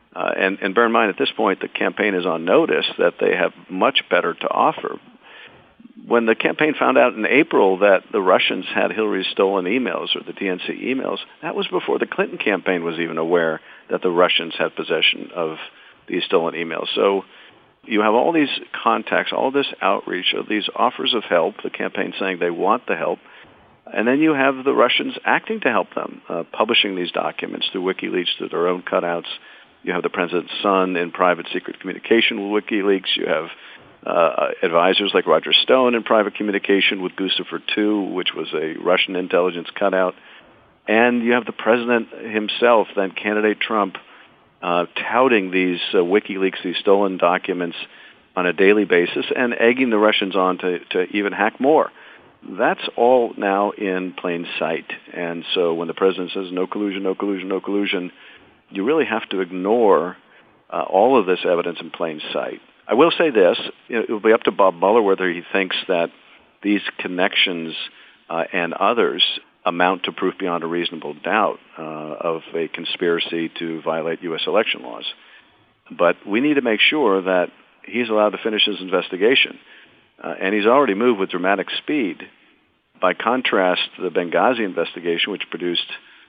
Uh, and, and bear in mind, at this point, the campaign is on notice that they have much better to offer. When the campaign found out in April that the Russians had Hillary's stolen emails or the D N C emails, that was before the Clinton campaign was even aware that the Russians had possession of these stolen emails. So you have all these contacts, all this outreach, all these offers of help, the campaign saying they want the help, and then you have the Russians acting to help them, uh, publishing these documents through WikiLeaks, through their own cutouts. You have the president's son in private secret communication with WikiLeaks. You have uh, advisors like Roger Stone in private communication with Guccifer two, which was a Russian intelligence cutout. And you have the president himself, then candidate Trump, uh, touting these uh, WikiLeaks, these stolen documents on a daily basis and egging the Russians on to, to even hack more. That's all now in plain sight. And so when the president says no collusion, no collusion, no collusion, you really have to ignore uh, all of this evidence in plain sight. I will say this, it will be up to Bob Mueller whether he thinks that these connections uh, and others amount to proof beyond a reasonable doubt uh, of a conspiracy to violate U S election laws. But we need to make sure that he's allowed to finish his investigation. Uh, and he's already moved with dramatic speed. By contrast, the Benghazi investigation, which produced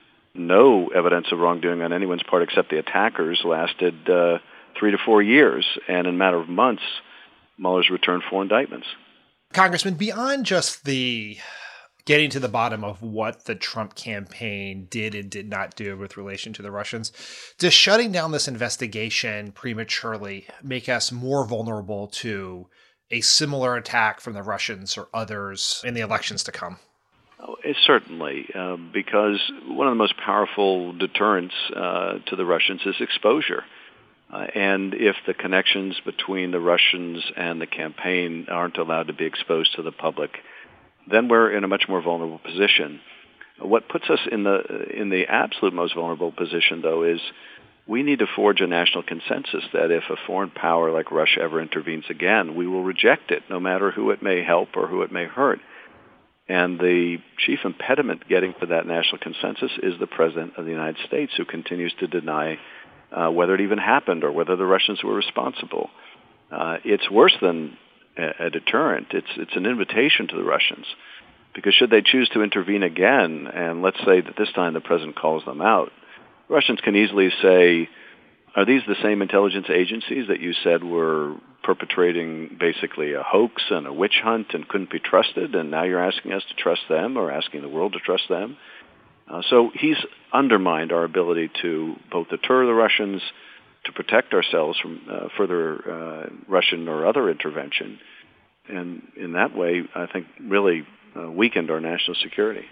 no evidence of wrongdoing on anyone's part except the attackers, lasted uh, three to four years. And in a matter of months, Mueller's returned four indictments. Congressman, beyond just the getting to the bottom of what the Trump campaign did and did not do with relation to the Russians, does shutting down this investigation prematurely make us more vulnerable to a similar attack from the Russians or others in the elections to come? Oh, certainly, uh, because one of the most powerful deterrents uh, to the Russians is exposure. Uh, and if the connections between the Russians and the campaign aren't allowed to be exposed to the public, then we're in a much more vulnerable position. What puts us in the in the absolute most vulnerable position, though, is we need to forge a national consensus that if a foreign power like Russia ever intervenes again, we will reject it, no matter who it may help or who it may hurt. And the chief impediment getting to that national consensus is the President of the United States, who continues to deny uh, whether it even happened or whether the Russians were responsible. Uh, it's worse than a, a deterrent. It's, it's an invitation to the Russians. Because should they choose to intervene again, and let's say that this time the President calls them out, Russians can easily say, are these the same intelligence agencies that you said were perpetrating basically a hoax and a witch hunt and couldn't be trusted, and now you're asking us to trust them or asking the world to trust them? Uh, so he's undermined our ability to both deter the Russians, to protect ourselves from uh, further uh, Russian or other intervention, and in that way, I think, really uh, weakened our national security.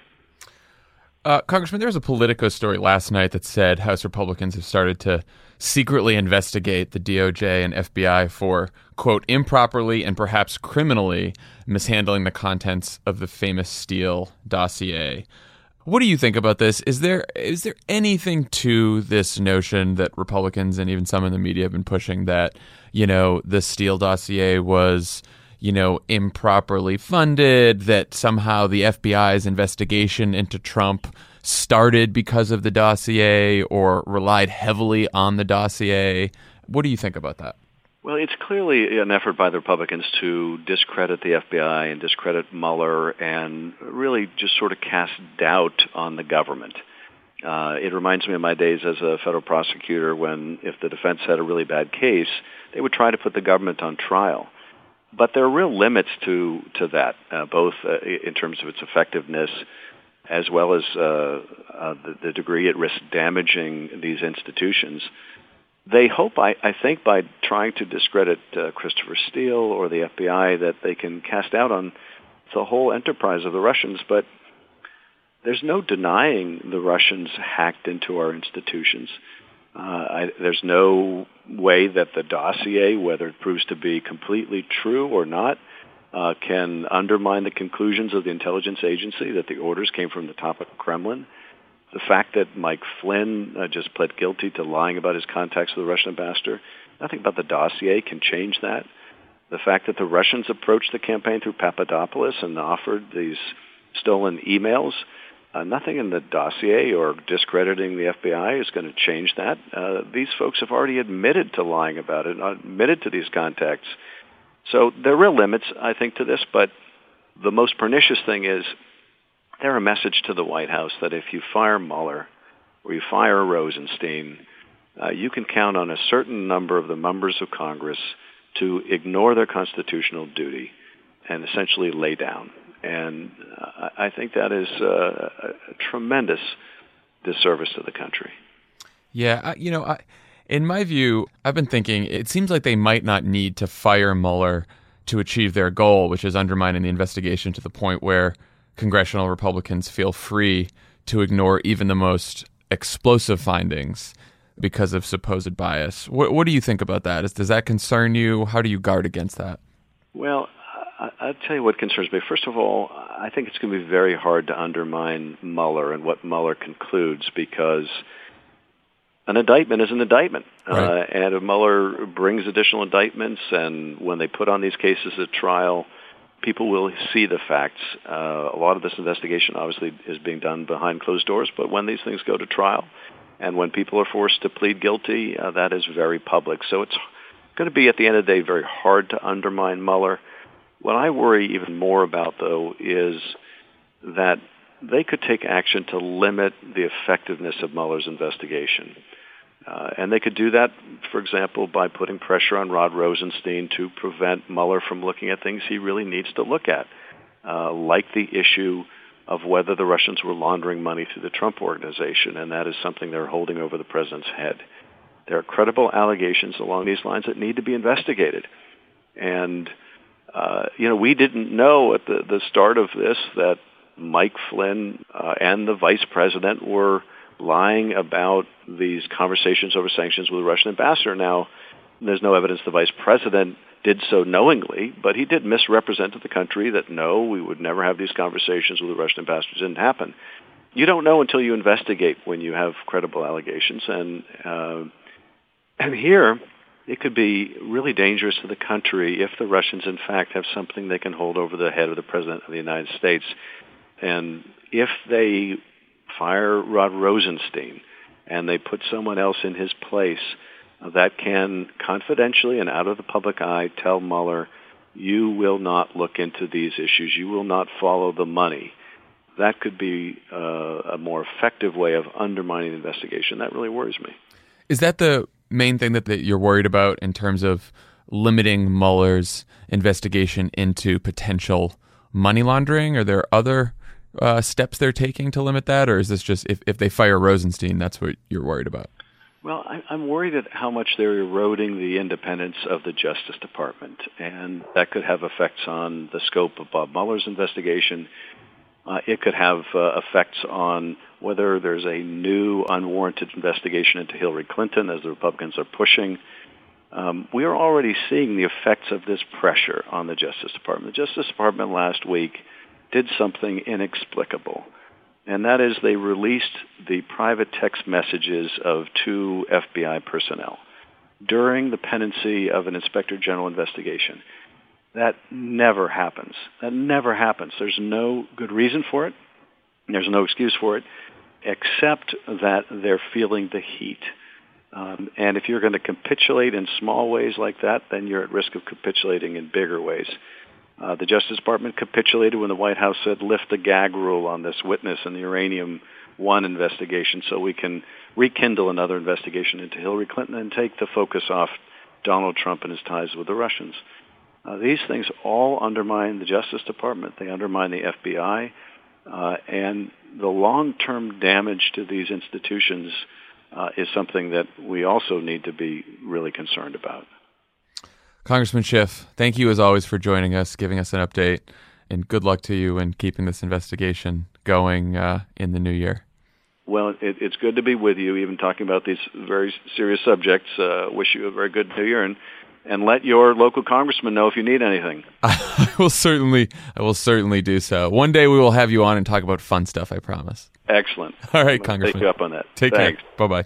Uh, Congressman, there was a Politico story last night that said House Republicans have started to secretly investigate the D O J and F B I for, quote, improperly and perhaps criminally mishandling the contents of the famous Steele dossier. What do you think about this? Is there is there anything to this notion that Republicans and even some in the media have been pushing that, you know, the Steele dossier was, you know, improperly funded, that somehow the F B I's investigation into Trump started because of the dossier or relied heavily on the dossier? What do you think about that? Well, it's clearly an effort by the Republicans to discredit the F B I and discredit Mueller and really just sort of cast doubt on the government. Uh, it reminds me of my days as a federal prosecutor when, if the defense had a really bad case, they would try to put the government on trial. But there are real limits to to that, uh, both uh, in terms of its effectiveness as well as uh, uh, the, the degree it risks damaging these institutions. They hope, I, I think, by trying to discredit uh, Christopher Steele or the F B I, that they can cast doubt on the whole enterprise of the Russians. But there's no denying the Russians hacked into our institutions. Uh, I, there's no way that the dossier, whether it proves to be completely true or not, uh, can undermine the conclusions of the intelligence agency that the orders came from the top of the Kremlin. The fact that Mike Flynn uh, just pled guilty to lying about his contacts with the Russian ambassador, nothing about the dossier can change that. The fact that the Russians approached the campaign through Papadopoulos and offered these stolen emails, Uh, nothing in the dossier or discrediting the F B I is going to change that. Uh, these folks have already admitted to lying about it, admitted to these contacts. So there are real limits, I think, to this, but the most pernicious thing is they're a message to the White House that if you fire Mueller or you fire Rosenstein, uh, you can count on a certain number of the members of Congress to ignore their constitutional duty and essentially lay down. And uh, I think that is uh, a tremendous disservice to the country. Yeah, I, you know, I, in my view, I've been thinking it seems like they might not need to fire Mueller to achieve their goal, which is undermining the investigation to the point where congressional Republicans feel free to ignore even the most explosive findings because of supposed bias. What, what do you think about that? Is, does that concern you? How do you guard against that? Well, I, I'll tell you what concerns me. First of all, I think it's going to be very hard to undermine Mueller and what Mueller concludes because an indictment is an indictment. Right. Uh, and if Mueller brings additional indictments and when they put on these cases at trial, people will see the facts. Uh, a lot of this investigation obviously is being done behind closed doors, but when these things go to trial and when people are forced to plead guilty, uh, that is very public. So it's going to be, at the end of the day, very hard to undermine Mueller. What I worry even more about, though, is that they could take action to limit the effectiveness of Mueller's investigation. Uh, and they could do that, for example, by putting pressure on Rod Rosenstein to prevent Mueller from looking at things he really needs to look at, uh, like the issue of whether the Russians were laundering money through the Trump Organization, and that is something they're holding over the president's head. There are credible allegations along these lines that need to be investigated. And, uh, you know, we didn't know at the, the start of this that Mike Flynn uh, and the vice president were lying about these conversations over sanctions with the Russian ambassador. Now, there's no evidence the vice president did so knowingly, but he did misrepresent to the country that, no, we would never have these conversations with the Russian ambassador. It didn't happen. You don't know until you investigate when you have credible allegations. And, uh, and here, it could be really dangerous to the country if the Russians, in fact, have something they can hold over the head of the President of the United States. And if they fire Rod Rosenstein and they put someone else in his place that can confidentially and out of the public eye tell Mueller, you will not look into these issues, you will not follow the money, that could be uh, a more effective way of undermining the investigation. That really worries me. Is that the main thing that, that you're worried about in terms of limiting Mueller's investigation into potential money laundering? Are there other uh, steps they're taking to limit that? Or is this just if, if they fire Rosenstein, that's what you're worried about? Well, I, I'm worried at how much they're eroding the independence of the Justice Department, and that could have effects on the scope of Bob Mueller's investigation. Uh, it could have uh, effects on whether there's a new unwarranted investigation into Hillary Clinton, as the Republicans are pushing. Um, we are already seeing the effects of this pressure on the Justice Department. The Justice Department last week did something inexplicable, and that is they released the private text messages of two F B I personnel during the pendency of an Inspector General investigation. That never happens. That never happens. There's no good reason for it. There's no excuse for it, except that they're feeling the heat. Um, and if you're going to capitulate in small ways like that, then you're at risk of capitulating in bigger ways. Uh, the Justice Department capitulated when the White House said, lift the gag rule on this witness in the Uranium One investigation so we can rekindle another investigation into Hillary Clinton and take the focus off Donald Trump and his ties with the Russians. Uh, these things all undermine the Justice Department. They undermine the F B I. Uh, and the long-term damage to these institutions uh, is something that we also need to be really concerned about. Congressman Schiff, thank you as always for joining us, giving us an update, and good luck to you in keeping this investigation going uh, in the new year. Well, it, it's good to be with you, even talking about these very serious subjects. Uh, wish you a very good new year, and and let your local congressman know if you need anything. I will certainly, I will certainly do so. One day we will have you on and talk about fun stuff, I promise. Excellent. All right, Congressman. Take you up on that. Take Thanks. care. Bye-bye.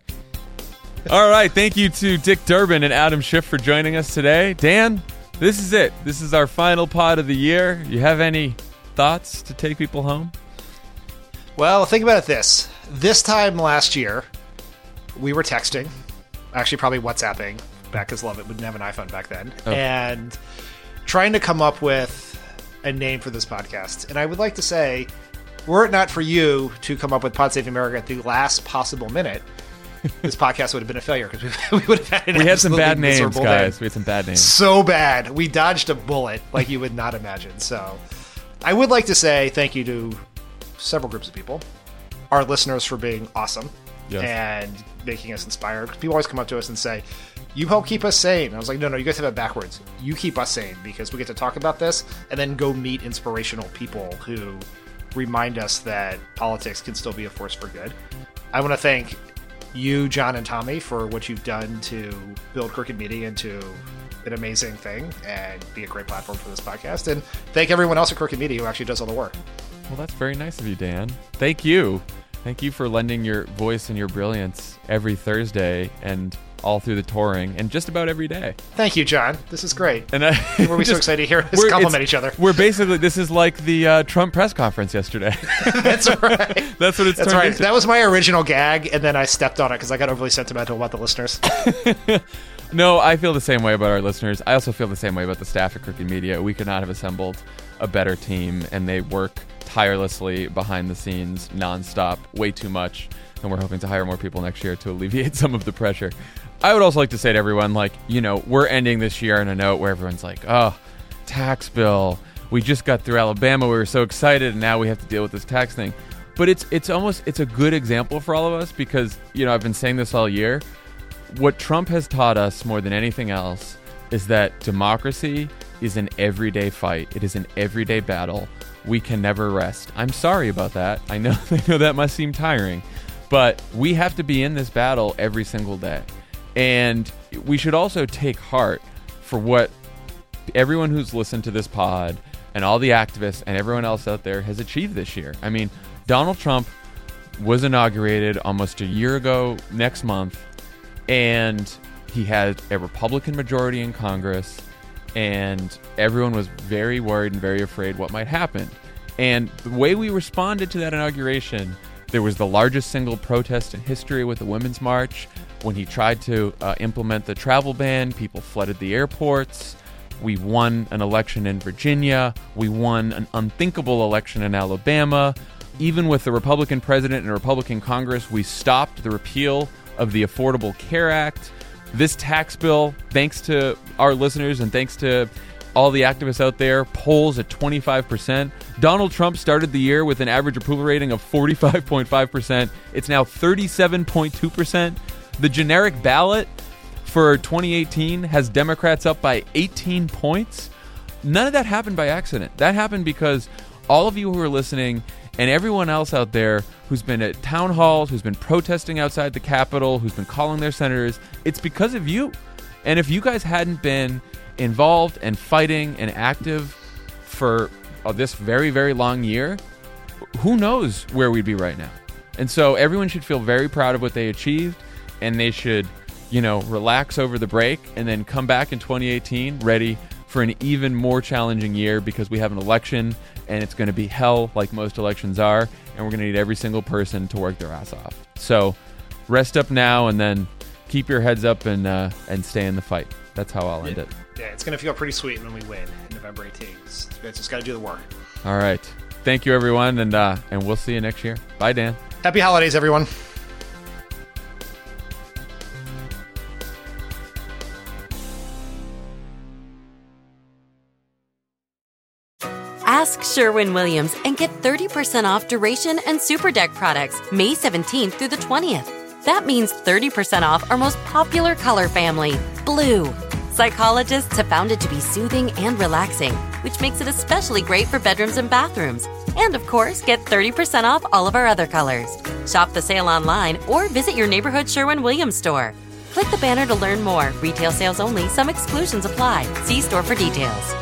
All right, thank you to Dick Durbin and Adam Schiff for joining us today. Dan, this is it. This is our final pod of the year. You have any thoughts to take people home? Well, think about it this. This time last year, we were texting. Actually, probably WhatsApping. Back as love it. We didn't have an iPhone back then. Oh. And trying to come up with a name for this podcast. And I would like to say, were it not for you to come up with Pod Save America at the last possible minute, this podcast would have been a failure because we, we would have had an We had some bad names, guys. Name. We had some bad names. So bad. We dodged a bullet like you would not imagine. So I would like to say thank you to several groups of people. Our listeners for being awesome yes. and making us inspired. People always come up to us and say, you help keep us sane. And I was like, no, no, you guys have it backwards. You keep us sane because we get to talk about this and then go meet inspirational people who remind us that politics can still be a force for good. I want to thank you, John and Tommy, for what you've done to build Crooked Media into an amazing thing and be a great platform for this podcast. And thank everyone else at Crooked Media who actually does all the work. Well, that's very nice of you, Dan. Thank you. Thank you for lending your voice and your brilliance every Thursday and all through the touring and just about every day. Thank you, John. This is great. And I, we're just, so excited to hear us compliment each other. We're basically, this is like the uh, Trump press conference yesterday. That's right. That's what it's That's turned right. into. That was my original gag, and then I stepped on it because I got overly sentimental about the listeners. No, I feel the same way about our listeners. I also feel the same way about the staff at Crooked Media. We could not have assembled a better team, and they work tirelessly behind the scenes, nonstop, way too much. And we're hoping to hire more people next year to alleviate some of the pressure. I would also like to say to everyone, like, you know, we're ending this year on a note where everyone's like, oh, tax bill. We just got through Alabama. We were so excited, and now we have to deal with this tax thing. But it's it's almost, it's a good example for all of us because, you know, I've been saying this all year. What Trump has taught us more than anything else is that democracy is an everyday fight. It is an everyday battle. We can never rest. I'm sorry about that. I know, I know that must seem tiring, but we have to be in this battle every single day. And we should also take heart for what everyone who's listened to this pod and all the activists and everyone else out there has achieved this year. I mean, Donald Trump was inaugurated almost a year ago next month, and he had a Republican majority in Congress, and everyone was very worried and very afraid what might happen. And the way we responded to that inauguration, there was the largest single protest in history with the Women's March. When he tried to uh, implement the travel ban, people flooded the airports. We won an election in Virginia. We won an unthinkable election in Alabama. Even with the Republican president and a Republican Congress, we stopped the repeal of the Affordable Care Act. This tax bill, thanks to our listeners and thanks to all the activists out there, polls at twenty-five percent. Donald Trump started the year with an average approval rating of forty-five point five percent. It's now thirty-seven point two percent. The generic ballot for twenty eighteen has Democrats up by eighteen points. None of that happened by accident. That happened because all of you who are listening and everyone else out there who's been at town halls, who's been protesting outside the Capitol, who's been calling their senators, it's because of you. And if you guys hadn't been involved and fighting and active for uh, this very, very long year, who knows where we'd be right now. And so everyone should feel very proud of what they achieved, and they should, you know, relax over the break and then come back in twenty eighteen ready for an even more challenging year because we have an election and it's going to be hell like most elections are, and we're going to need every single person to work their ass off. So rest up now and then keep your heads up and uh, and stay in the fight. That's how I'll end it. Yeah, it's going to feel pretty sweet when we win in November eighteenth. It's, it's just got to do the work. All right. Thank you, everyone, and uh, and we'll see you next year. Bye, Dan. Happy holidays, everyone. Ask Sherwin-Williams and get thirty percent off Duration and Super Deck products May seventeenth through the twentieth. That means thirty percent off our most popular color family, blue. Psychologists have found it to be soothing and relaxing, which makes it especially great for bedrooms and bathrooms. And of course, get thirty percent off all of our other colors. Shop the sale online or visit your neighborhood Sherwin-Williams store. Click the banner to learn more. Retail sales only. Some exclusions apply. See store for details.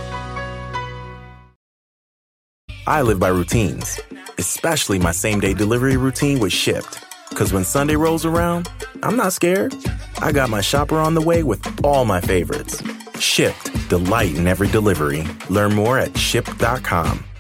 I live by routines, especially my same-day delivery routine with Shipt. Because when Sunday rolls around, I'm not scared. I got my shopper on the way with all my favorites. Shipt, delight in every delivery. Learn more at shipt dot com.